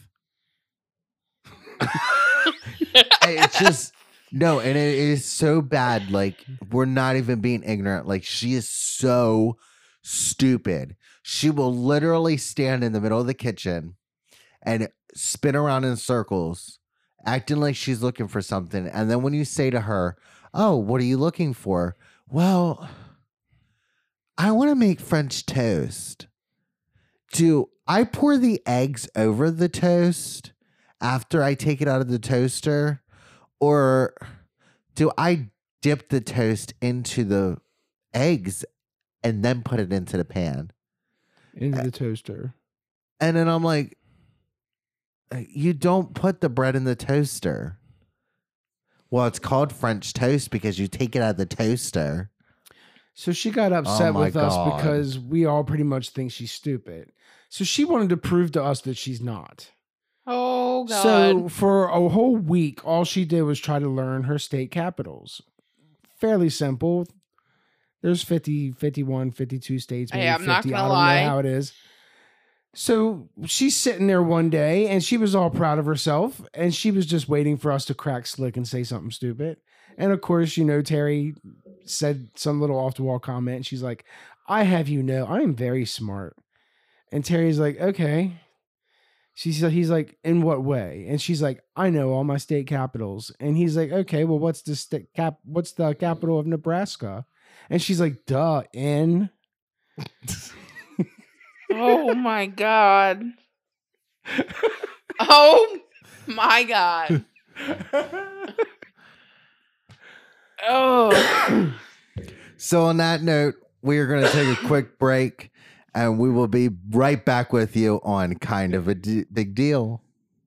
It's just no, and it is so bad. Like, we're not even being ignorant. Like, she is so stupid. She will literally stand in the middle of the kitchen and spin around in circles, acting like she's looking for something. And then when you say to her, oh, what are you looking for? Well, I want to make French toast. Do I pour the eggs over the toast after I take it out of the toaster? Or do I dip the toast into the eggs and then put it into the pan? Into the toaster. And then I'm like, you don't put the bread in the toaster. Well, it's called French toast because you take it out of the toaster. So she got upset my with us God. because we all pretty much think she's stupid. So she wanted to prove to us that she's not. Oh God. So for a whole week, all she did was try to learn her state capitals. Fairly simple. There's fifty, fifty-one, fifty-two states. Hey, Maybe I'm not fifty. gonna I don't lie. know how it is. So she's sitting there one day and she was all proud of herself and she was just waiting for us to crack slick and say something stupid. And of course, you know, Terry said some little off the wall comment. And she's like, I have you know, I am very smart. And Terry's like, okay. She said, he's like, in what way? And she's like, I know all my state capitals. And he's like, okay, well, what's the state cap? What's the capital of Nebraska? And she's like, duh, N. Oh my God. Oh my God. Oh. So on that note, we are going to take a quick break and we will be right back with you on Kind of a D- Big Deal.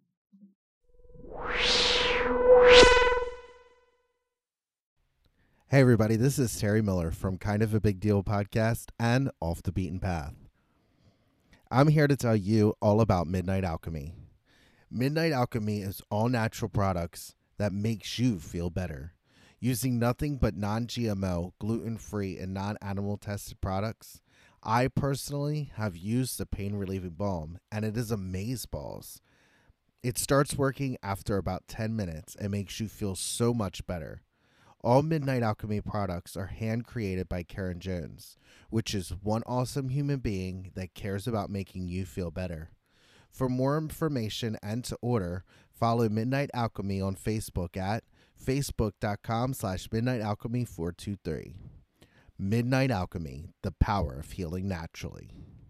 Hey everybody, this is Terry Miller from Kind of a Big Deal podcast and Off the Beaten Path. I'm here to tell you all about Midnight Alchemy. Midnight Alchemy is all natural products that makes you feel better. Using nothing but non-G M O, gluten-free, and non-animal tested products, I personally have used the pain relieving balm and it is amazeballs. It starts working after about ten minutes and makes you feel so much better. All Midnight Alchemy products are hand created by Karen Jones, which is one awesome human being that cares about making you feel better. For more information and to order, follow Midnight Alchemy on Facebook at facebook.com slash Midnight Alchemy 423. Midnight Alchemy, the power of healing naturally.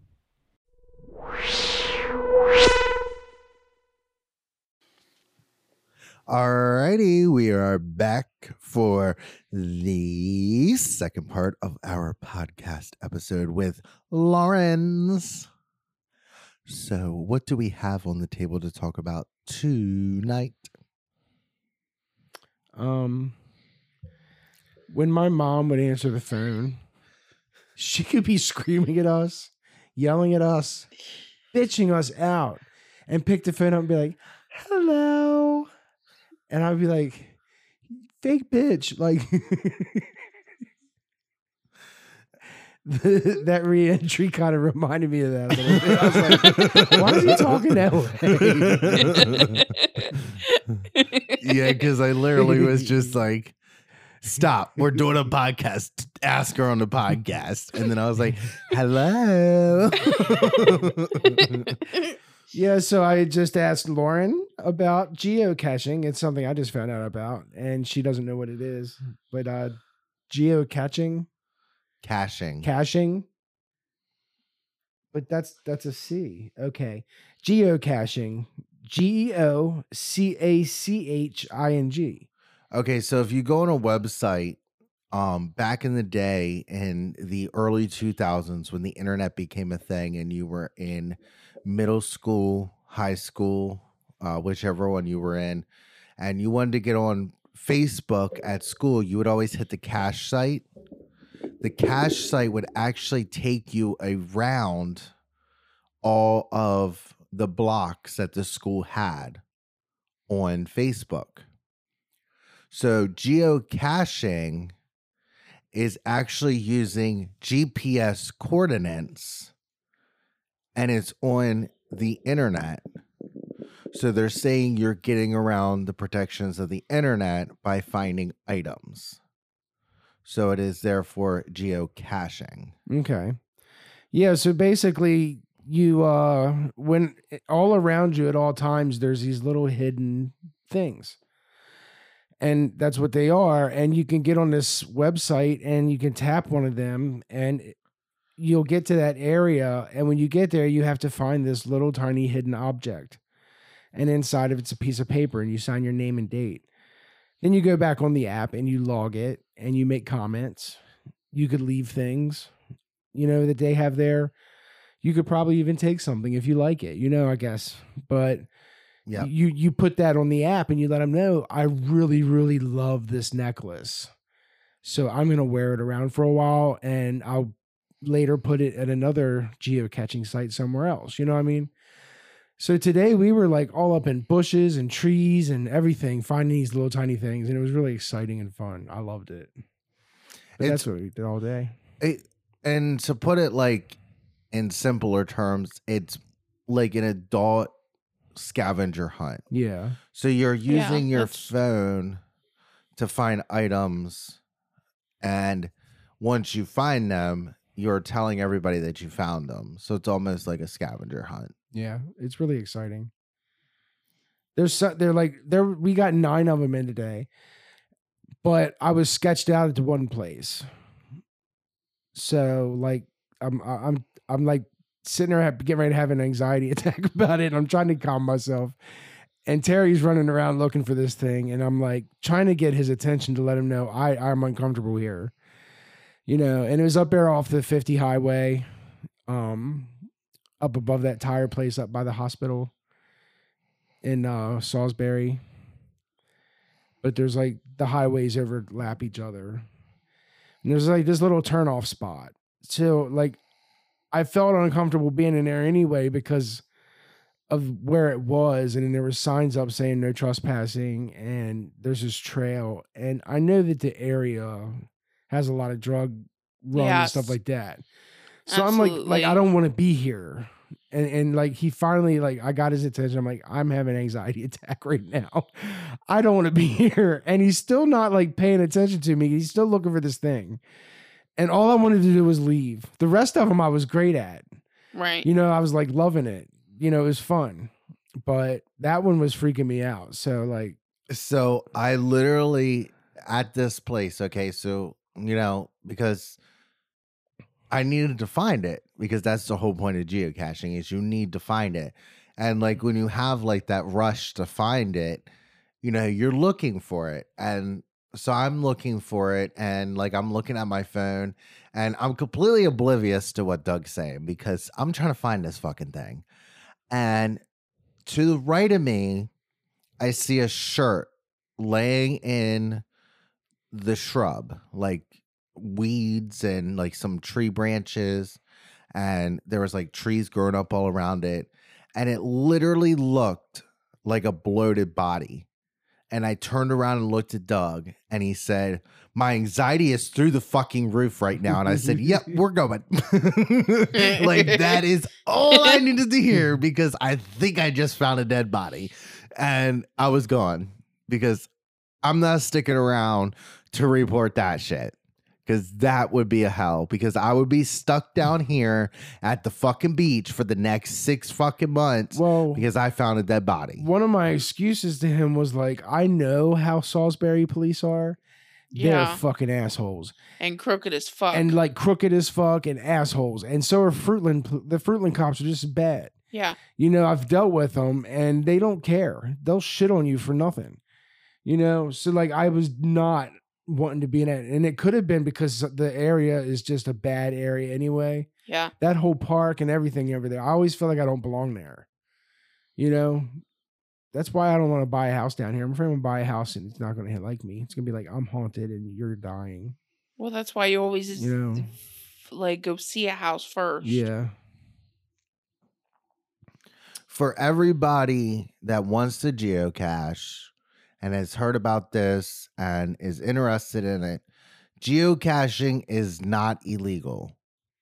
Alrighty, we are back for the second part of our podcast episode with Lawrence. So, what do we have on the table to talk about tonight? Um, when my mom would answer the phone, she could be screaming at us, yelling at us, bitching us out, and pick the phone up and be like, hello. And I'd be like, fake bitch. Like, the, that re-entry kind of reminded me of that a little bit. I was like, why is he talking that way? Yeah, because I literally was just like, stop, we're doing a podcast. Ask her on the podcast. And then I was like, hello. Yeah, so I just asked Lauren about geocaching. It's something I just found out about, and she doesn't know what it is. But uh, geocaching, caching, caching. But that's that's a C. Okay, geocaching, G E O C A C H I N G. Okay, so if you go on a website, um, back in the day in the early two thousands when the internet became a thing, and you were in middle school, high school, uh, whichever one you were in, and you wanted to get on Facebook at school, you would always hit the cache site. The cache site would actually take you around all of the blocks that the school had on Facebook. So geocaching is actually using G P S coordinates and it's on the internet. So they're saying you're getting around the protections of the internet by finding items. So it is therefore geocaching. Okay. Yeah, so basically you uh when all around you at all times there's these little hidden things. And that's what they are, and you can get on this website and you can tap one of them and you'll get to that area, and when you get there, you have to find this little tiny hidden object. And inside of it's a piece of paper, and you sign your name and date. Then you go back on the app and you log it, and you make comments. You could leave things, you know, that they have there. You could probably even take something if you like it, you know, I guess. But yeah, you you put that on the app and you let them know, I really, really love this necklace. So I'm going to wear it around for a while, and I'll later put it at another geocaching site somewhere else. You know what I mean? So today we were like all up in bushes and trees and everything, finding these little tiny things. And it was really exciting and fun. I loved it. But that's what we did all day. It, and to put it like in simpler terms, it's like an adult scavenger hunt. Yeah. So you're using Yeah, your that's- phone to find items, and once you find them, you're telling everybody that you found them. So it's almost like a scavenger hunt. Yeah. It's really exciting. There's so, they're like there we got nine of them in today. But I was sketched out at one place. So like I'm I'm I'm like sitting there getting ready to have an anxiety attack about it. And I'm trying to calm myself. And Terry's running around looking for this thing. And I'm like trying to get his attention to let him know I, I'm uncomfortable here. You know, and it was up there off the fifty highway, um, up above that tire place up by the hospital in uh, Salisbury. But there's like the highways overlap each other. And there's like this little turnoff spot. So like I felt uncomfortable being in there anyway because of where it was. And then there were signs up saying no trespassing. And there's this trail. And I know that the area has a lot of drug runs and stuff Yes. like that. So I'm like, like Absolutely. I don't want to be here. And and like he finally like I got his attention. I'm like, I'm having an anxiety attack right now. I don't want to be here. And he's still not like paying attention to me. He's still looking for this thing. And all I wanted to do was leave. The rest of them I was great at. Right. You know, I was like loving it. You know, it was fun. But that one was freaking me out. So like So I literally at this place, okay, so you know, because I needed to find it, because that's the whole point of geocaching is you need to find it. And like when you have like that rush to find it, you know, you're looking for it. And so I'm looking for it, and like I'm looking at my phone, and I'm completely oblivious to what Doug's saying because I'm trying to find this fucking thing. And to the right of me, I see a shirt laying in the shrub, like weeds and like some tree branches, and there was like trees growing up all around it, and it literally looked like a bloated body. And I turned around and looked at Doug, and he said, "My anxiety is through the fucking roof right now." And I said, "Yep, we're going." Like that is all I needed to hear, because I think I just found a dead body, and I was gone because I'm not sticking around to report that shit. Because that would be a hell. Because I would be stuck down here at the fucking beach for the next six fucking months. well Because I found a dead body. one of my excuses to him was like, I know how Salisbury police are. They're Yeah. fucking assholes. And crooked as fuck. And like crooked as fuck and assholes. And so are Fruitland. The Fruitland cops are just as bad. yeah. You know, I've dealt with them and they don't care. They'll shit on you for nothing. You know, so like I was not wanting to be in it. And it could have been because the area is just a bad area anyway. Yeah. That whole park and everything over there. I always feel like I don't belong there. You know, that's why I don't want to buy a house down here. I'm afraid I'm going to buy a house and it's not going to hit like me. It's going to be like, I'm haunted and you're dying. Well, that's why you always You know? like go see a house first. Yeah. For everybody that wants to geocache and has heard about this and is interested in it, geocaching is not illegal.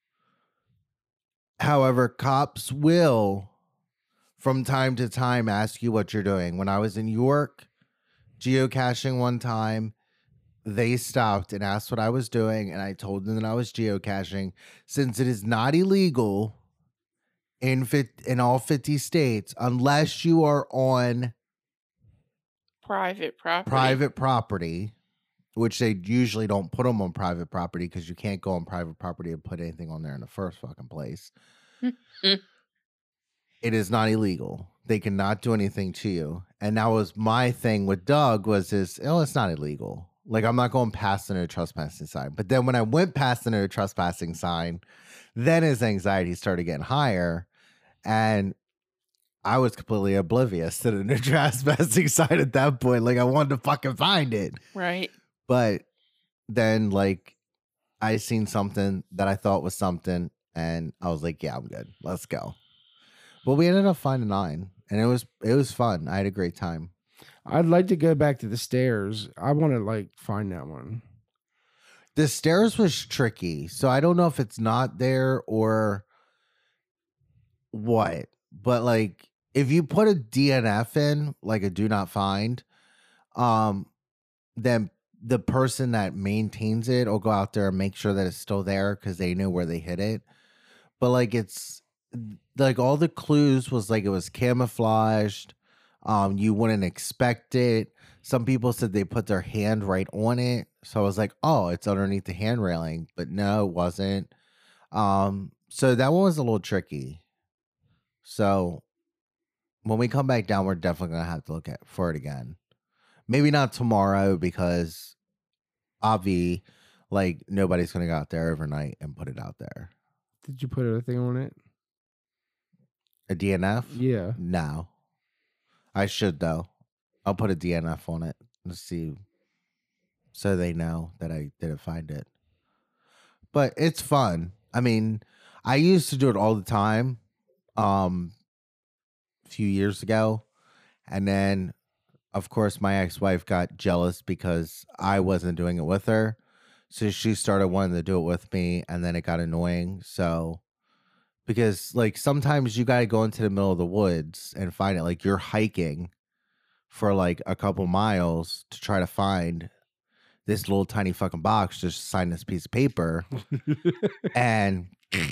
However, cops will from time to time ask you what you're doing. When I was in York geocaching one time, they stopped and asked what I was doing, and I told them that I was geocaching. Since it is not illegal in fit in all fifty states, unless you are on Private property. private property, which they usually don't put them on private property because you can't go on private property and put anything on there in the first fucking place. It is not illegal. They cannot do anything to you. And that was my thing with Doug was this, oh, it's not illegal. Like, I'm not going past the no trespassing sign. But then when I went past the no trespassing sign, then his anxiety started getting higher. And I was completely oblivious to the no trespassing sign at that point. Like, I wanted to fucking find it. Right. But then, like, I seen something that I thought was something, and I was like, yeah, I'm good. Let's go. Well, we ended up finding nine, and it was it was fun. I had a great time. I'd like to go back to the stairs. I want to like find that one. The stairs was tricky, so I don't know if it's not there or what. but like if you put a D N F in, like a do not find, um, then the person that maintains it will go out there and make sure that it's still there because they know where they hit it. But like it's like all the clues was like it was camouflaged. Um, you wouldn't expect it. Some people said they put their hand right on it. So I was like, oh, it's underneath the hand railing. But no, it wasn't. Um, so that one was a little tricky. So when we come back down, we're definitely gonna have to look at for it again. Maybe not tomorrow because obvi, like nobody's gonna go out there overnight and put it out there. Did you put a thing on it? A D N F? Yeah. No. I should though. I'll put a D N F on it and see so they know that I didn't find it. But it's fun. I mean, I used to do it all the time um a few years ago. And then of course my ex-wife got jealous because I wasn't doing it with her. So she started wanting to do it with me and then it got annoying. So because like sometimes you got to go into the middle of the woods and find it, like you're hiking for like a couple miles to try to find this little tiny fucking box just to sign this piece of paper. And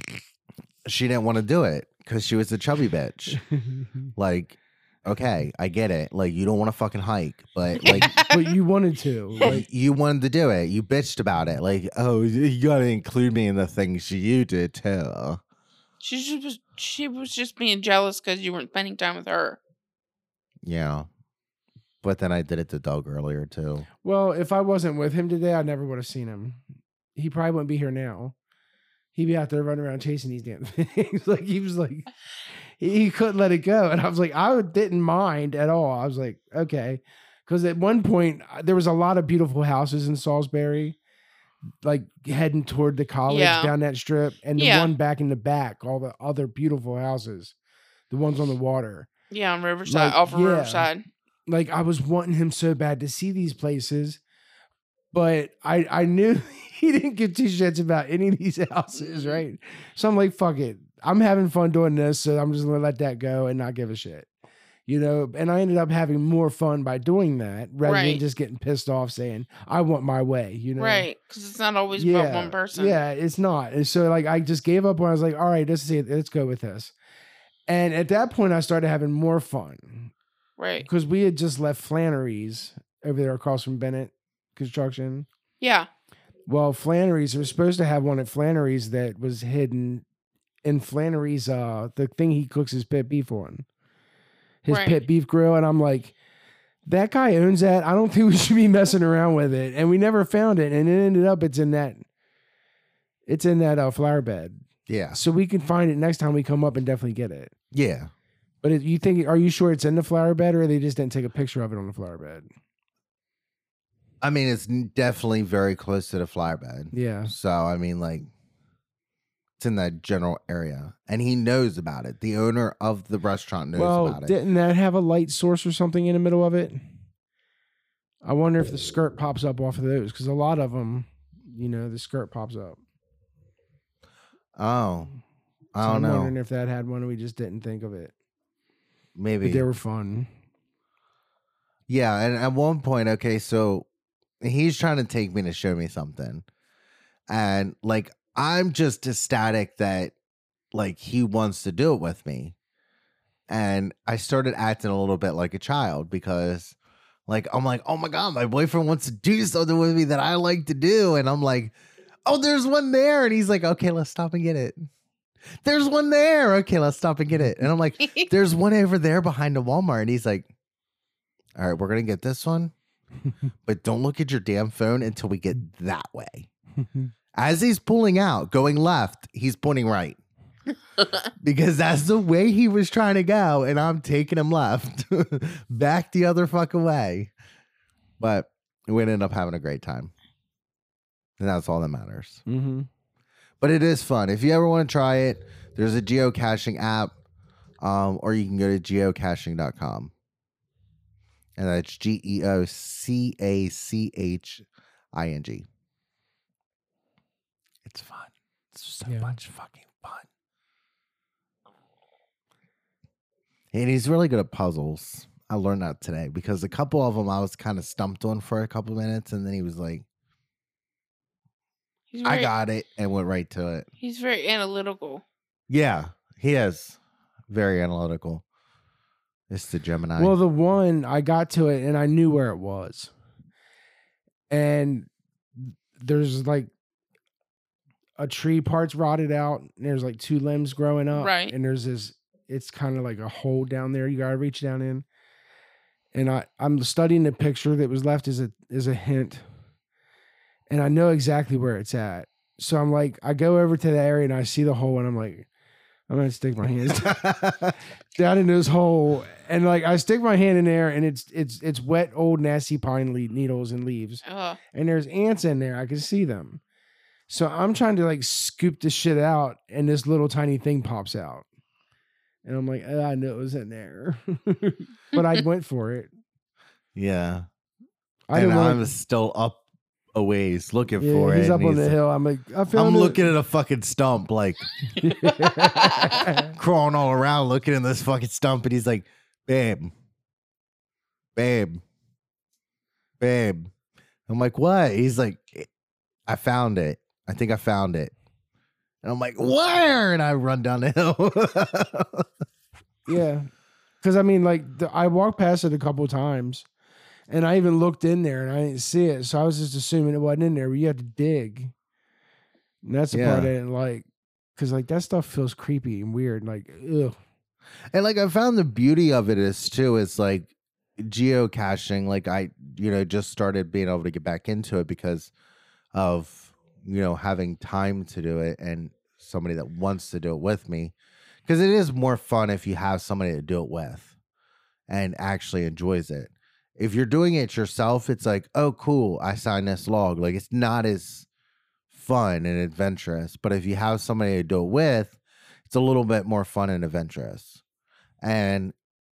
she didn't want to do it because she was a chubby bitch. Like, okay, I get it. Like, you don't want to fucking hike, but like, But you wanted to. like, Like, you wanted to do it. You bitched about it. Like, oh, you got to include me in the things you did too. She just was she was just being jealous because you weren't spending time with her. Yeah. But then I did it to Doug earlier too. well, if I wasn't with him today, I never would have seen him. He probably wouldn't be here now. He'd be out there running around chasing these damn things. Like he was like, he, he couldn't let it go. And I was like, I didn't mind at all. I was like, okay. Because at one point, there was a lot of beautiful houses in Salisbury, like heading toward the college Yeah. down that strip. And the Yeah. one back in the back, all the other beautiful houses, the ones on the water. Yeah, on Riverside, Like, off of yeah. Riverside. Like I was wanting him so bad to see these places, but I I knew he didn't give two shits about any of these houses, right? So I'm like, fuck it. I'm having fun doing this, so I'm just gonna let that go and not give a shit. You know, and I ended up having more fun by doing that rather than Right. just getting pissed off saying, I want my way, you know? Right, because it's not always Yeah. about one person. Yeah, it's not. And so like I just gave up when I was like, all right, let's see, let's go with this. And at that point I started having more fun. Right. Because we had just left Flannery's over there across from Bennett Construction. Yeah. Well, Flannery's, they were supposed to have one at Flannery's that was hidden in Flannery's, uh, the thing he cooks his pit beef on. His Right. pit beef grill. And I'm like, that guy owns that. I don't think we should be messing around with it. And we never found it. And it ended up, it's in that, it's in that uh, flower bed. Yeah. So we can find it next time we come up and definitely get it. Yeah. But it, you think, are you sure it's in the flower bed or they just didn't take a picture of it on the flower bed? I mean, it's n- definitely very close to the flower bed. Yeah. So, I mean, like, it's in that general area. And he knows about it. The owner of the restaurant knows Well, about it. didn't that have a light source or something in the middle of it? I wonder if the skirt pops up off of those because a lot of them, you know, the skirt pops up. Oh, I So don't I'm know. wondering if that had one and we just didn't think of it. Maybe. But they were fun. Yeah. And at one point, okay, so he's trying to take me to show me something. And, like, I'm just ecstatic that, like, he wants to do it with me. And I started acting a little bit like a child because, like, I'm like, oh my God, my boyfriend wants to do something with me that I like to do. And I'm like, oh, there's one there. And he's like, okay, let's stop and get it. There's one there. Okay, let's stop and get it. And I'm like, there's one over there behind the Walmart. And he's like, all right, we're going to get this one. But don't look at your damn phone until we get that way. As he's pulling out, going left, he's pointing right. Because that's the way he was trying to go. And I'm taking him left. Back the other fucking way. But we ended up having a great time. And that's all that matters. Mm-hmm. But it is fun. If you ever want to try it, there's a geocaching app. Um, or you can go to geocaching dot com. And that's G E O C A C H I N G. It's fun. It's so Yeah. much fucking fun. And he's really good at puzzles. I learned that today because a couple of them I was kind of stumped on for a couple minutes, and then he was like, He's very, I got it, and went right to it. He's very analytical. Yeah, he is very analytical. It's the Gemini. Well, the one I got to it and I knew where it was. And there's like a tree part's rotted out. And there's like two limbs growing up. Right. And there's this, it's kind of like a hole down there. You got to reach down in. And I, I'm studying the picture that was left as a, as a hint. And I know exactly where it's at. So I'm like, I go over to the area and I see the hole and I'm like, I'm going to stick my hands down in this hole. And like, I stick my hand in there and it's, it's, it's wet, old, nasty pine leaf needles and leaves. Uh, And there's ants in there. I can see them. So I'm trying to like scoop this shit out and this little tiny thing pops out. And I'm like, oh, I knew it was in there. But I went for it. Yeah. I and didn't I'm want still up a ways looking yeah, for it. he's up and on the he's- hill. I'm like, I found I'm it. looking at a fucking stump, like crawling all around looking at this fucking stump, and he's like, babe, babe, babe. I'm like, what? He's like, I found it. I think I found it. And I'm like, where? And I run down the hill. Yeah. Because I mean, like, the, I walked past it a couple of times and I even looked in there and I didn't see it. So I was just assuming it wasn't in there, but you have to dig. And that's the part I Yeah. didn't like. Because, like, that stuff feels creepy and weird. Like, ugh. And like I found the beauty of it is too, it's like geocaching. Like I, you know, just started being able to get back into it because of, you know, having time to do it and somebody that wants to do it with me. Because it is more fun if you have somebody to do it with and actually enjoys it. If you're doing it yourself, it's like, oh, cool, I signed this log. Like it's not as fun and adventurous. But if you have somebody to do it with, it's a little bit more fun and adventurous. And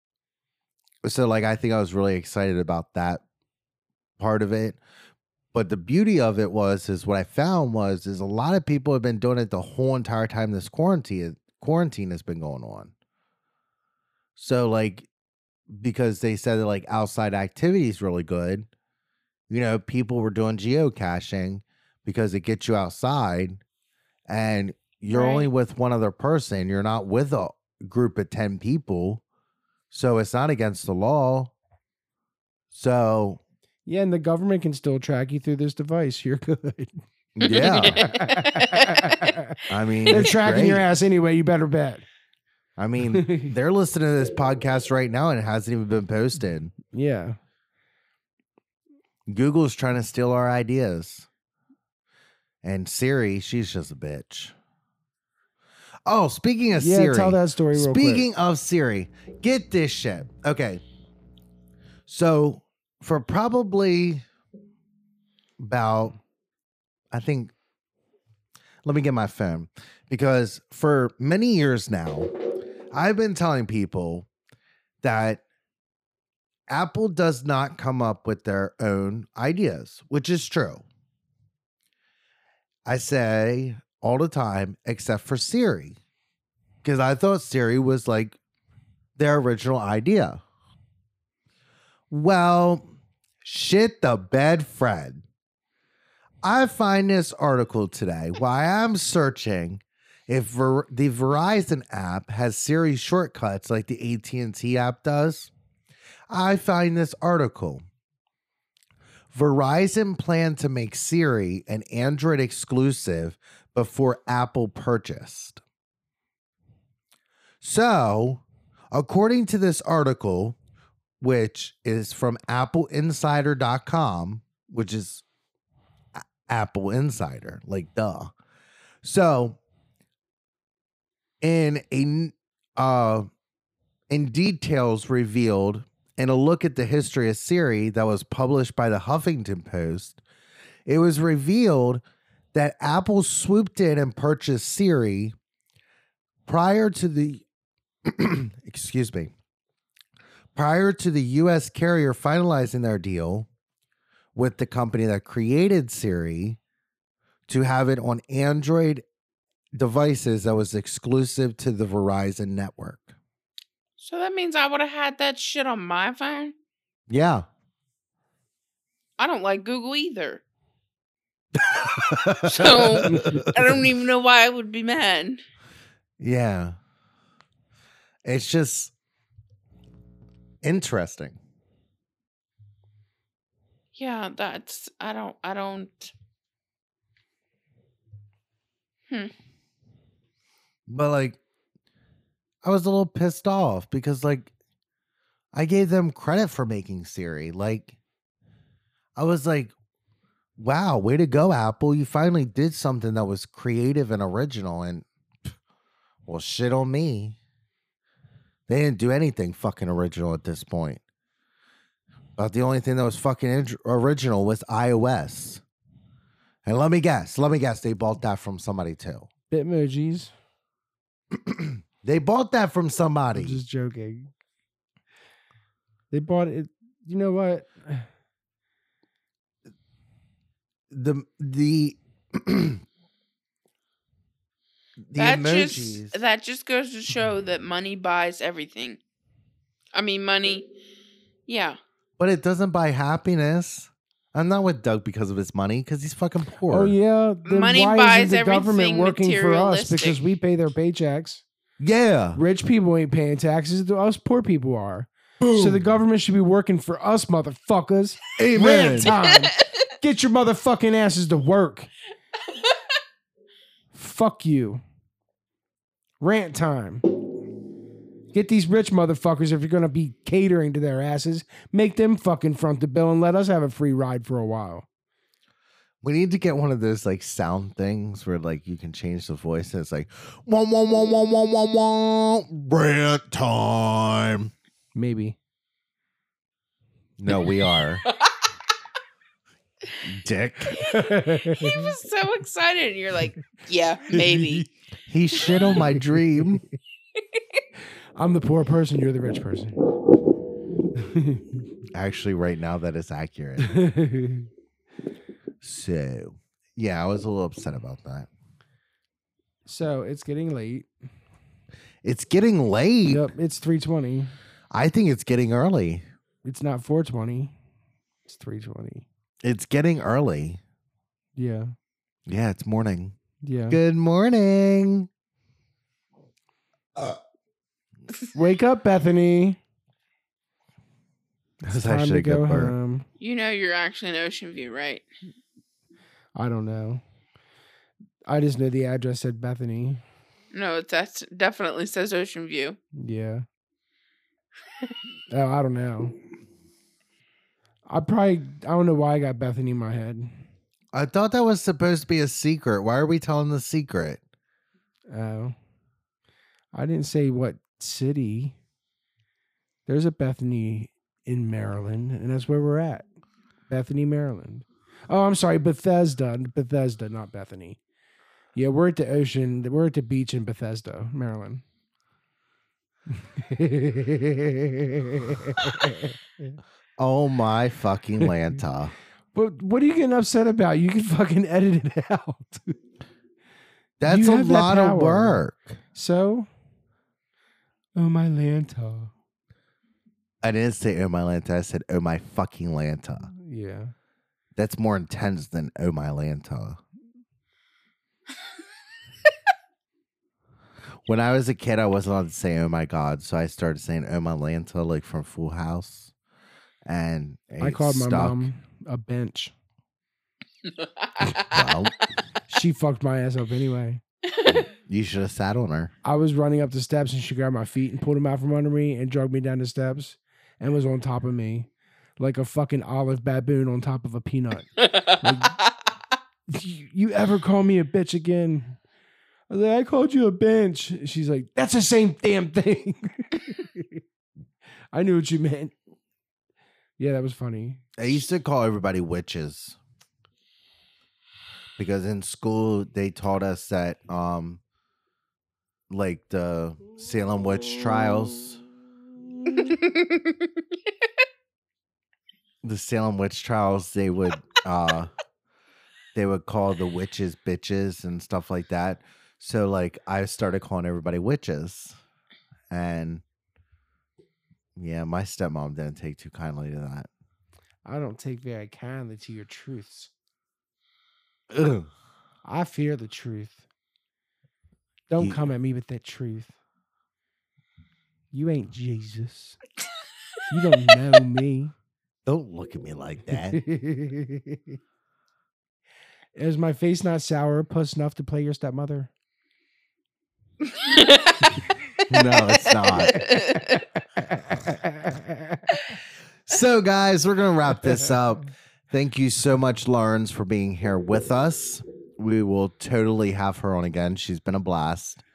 so, like, I think I was really excited about that part of it. But the beauty of it was, is what I found was, is a lot of people have been doing it the whole entire time this quarantine quarantine has been going on. So, like, because they said that like outside activity is really good, you know, people were doing geocaching because it gets you outside and you're Right. only with one other person. You're not with a group of ten people. So it's not against the law. So Yeah, and the government can still track you through this device. You're good. yeah, I mean, They're it's tracking your great. ass anyway, you better bet. I mean, they're listening to this podcast right now and it hasn't even been posted. Yeah. Google's trying to steal our ideas. And Siri, she's just a bitch. Oh, speaking of Yeah, Siri. tell that story real Speaking quick. of Siri, get this shit. Okay. So for probably about, I think, let me get my phone. Because for many years now, I've been telling people that Apple does not come up with their own ideas, which is true. I say all the time, except for Siri, because I thought Siri was like their original idea. Well, shit the bed, Fred. I find this article today while I'm searching if Ver- the Verizon app has Siri shortcuts like the A T and T app does. I find this article. Verizon planned to make Siri an Android exclusive before Apple purchased. So, according to this article, which is from apple insider dot com, which is A- Apple Insider, like duh. So, in a uh, in details revealed in a look at the history of Siri that was published by the Huffington Post, it was revealed that Apple swooped in and purchased Siri prior to the excuse me prior to the U S carrier finalizing their deal with the company that created Siri to have it on Android devices that was exclusive to the Verizon network. So that means I would have had that shit on my phone? Yeah. I don't like Google either. So I don't even know why I would be mad. Yeah. It's just interesting. Yeah, that's I don't I don't Hmm. But like I was a little pissed off because like I gave them credit for making Siri. Like I was like, wow, way to go, Apple. You finally did something that was creative and original, and well, shit on me. They didn't do anything fucking original at this point. But the only thing that was fucking in- original was iOS. And let me guess, let me guess, they bought that from somebody too. Bitmojis. They bought that from I'm somebody. just joking. They bought it. You know what? The the the that emojis. just that just goes to show that money buys everything. I mean money. Yeah. But it doesn't buy happiness. I'm not with Doug because of his money, because he's fucking poor. Oh yeah, then Money why buys isn't the government everything working for us materialistic. because we pay their paychecks? Yeah. Rich people ain't paying taxes. Us poor people are. So the government should be working for us, motherfuckers. Amen. Rant time. Get your motherfucking asses to work. Fuck you. Rant time. Get these rich motherfuckers, if you're going to be catering to their asses, make them fucking front the bill and let us have a free ride for a while. We need to get one of those like sound things where like you can change the voice and it's like wah wah wah wah wah wah wah rant time. Maybe. No, we are. Dick. He was so excited and you're like, yeah, maybe. He shit on my dream. I'm the poor person, you're the rich person. Actually, right now that is accurate. So, yeah, I was a little upset about that. So it's getting late. It's getting late. Yep, it's three twenty. I think it's getting early. It's not four twenty. It's three twenty. It's getting early. Yeah. Yeah, it's morning. Yeah. Good morning. Uh, Wake up, Bethany. This It's is time actually to a go good burp. home. You know you're actually in Ocean View, right? I don't know. I just know the address said Bethany. No, it that's definitely says Ocean View. Yeah. Oh, I don't know. I probably I don't know why I got Bethany in my head. I thought that was supposed to be a secret. Why are we telling the secret? Oh. I didn't say what city. There's a Bethany in Maryland, and that's where we're at. Bethany, Maryland. Oh, I'm sorry, Bethesda. Bethesda, not Bethany. Yeah, we're at the ocean. We're at the beach in Bethesda, Maryland. Oh my fucking Lanta. But what are you getting upset about? You can fucking edit it out. That's You a have that lot of power. work. So, oh my Lanta. I didn't say oh my Lanta. I said oh my fucking Lanta. Yeah. That's more intense than oh my Lanta. When I was a kid, I wasn't allowed to say oh my God. So I started saying oh my Lanta, like from Full House. And I it called my stuck. mom a bench. Well, She fucked my ass up anyway. you should have sat on her. I was running up the steps and she grabbed my feet and pulled them out from under me and dragged me down the steps and was on top of me like a fucking olive baboon on top of a peanut. you, you ever call me a bitch again? I was like, I called you a bench. She's like, that's the same damn thing. I knew what you meant. Yeah, that was funny. I used to call everybody witches. Because in school they taught us that um like the Salem witch trials. The Salem witch trials, they would uh they would call the witches bitches and stuff like that. So like I started calling everybody witches. And Yeah, my stepmom didn't take too kindly to that. I don't take very kindly to your truths. Ugh. I fear the truth. Don't You- come at me with that truth. You ain't Jesus. You don't know me. Don't look at me like that. Is my face not sour puss enough to play your stepmother? No, it's not. So, guys, we're going to wrap this up. Thank you so much, Lawrence, for being here with us. We will totally have her on again. She's been a blast.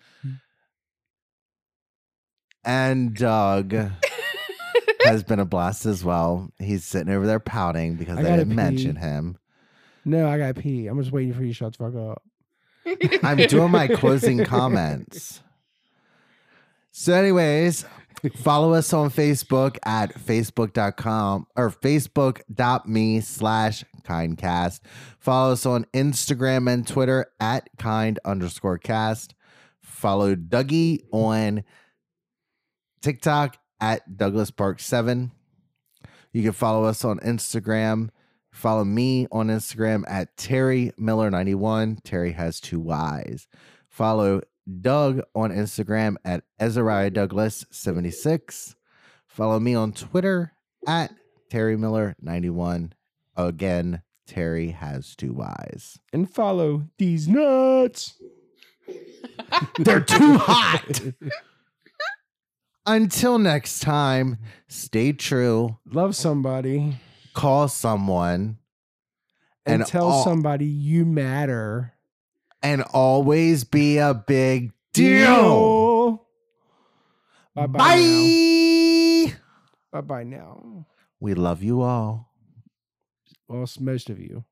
And Doug has been a blast as well. He's sitting over there pouting because I I, gotta didn't pee. mention him. No, I got to pee. I'm just waiting for you to shut the fuck up. I'm doing my closing comments. So, anyways, follow us on Facebook at facebook dot com or facebook.me slash kindcast. Follow us on Instagram and Twitter at kind underscore cast. Follow Dougie on TikTok at Douglas Park seven. You can follow us on Instagram. Follow me on Instagram at Terry Miller ninety-one. Terry has two Y's. Follow Doug on Instagram at Ezariah Douglas seventy-six. Follow me on Twitter at Terry Miller ninety-one. Again, Terry has two Y's. And follow these nuts. They're too hot. Until next time, stay true. Love somebody. Call someone. And, And tell all- somebody you matter. And always be a big deal. Bye-bye Bye. now. Bye-bye now. We love you all. Well, s- most of you.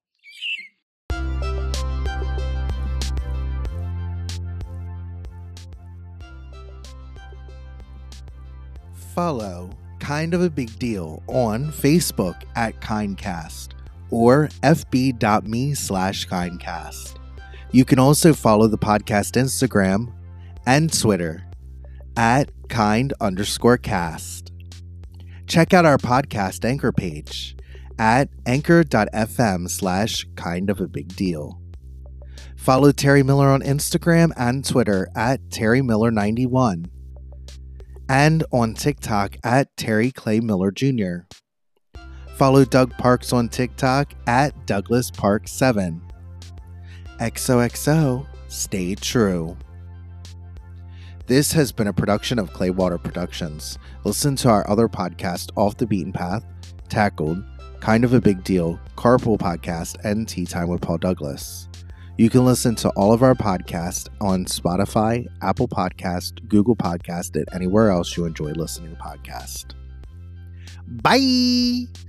Follow Kind of a Big Deal on Facebook at Kindcast or fb.me slash Kindcast. You can also follow the podcast Instagram and Twitter at kind underscore cast. Check out our podcast Anchor page at anchor.fm slash kind of a big deal. Follow Terry Miller on Instagram and Twitter at Terry Miller ninety-one and on TikTok at Terry Clay Miller Junior Follow Doug Parks on TikTok at Douglas Park seven. X O X O, stay true. This has been a production of Claywater Productions. Listen to our other podcast, Off the Beaten Path, Tackled, Kind of a Big Deal, Carpool Podcast, and Tea Time with Paul Douglas. You can listen to all of our podcasts on Spotify, Apple Podcast, Google Podcast, and anywhere else you enjoy listening to podcasts. Bye!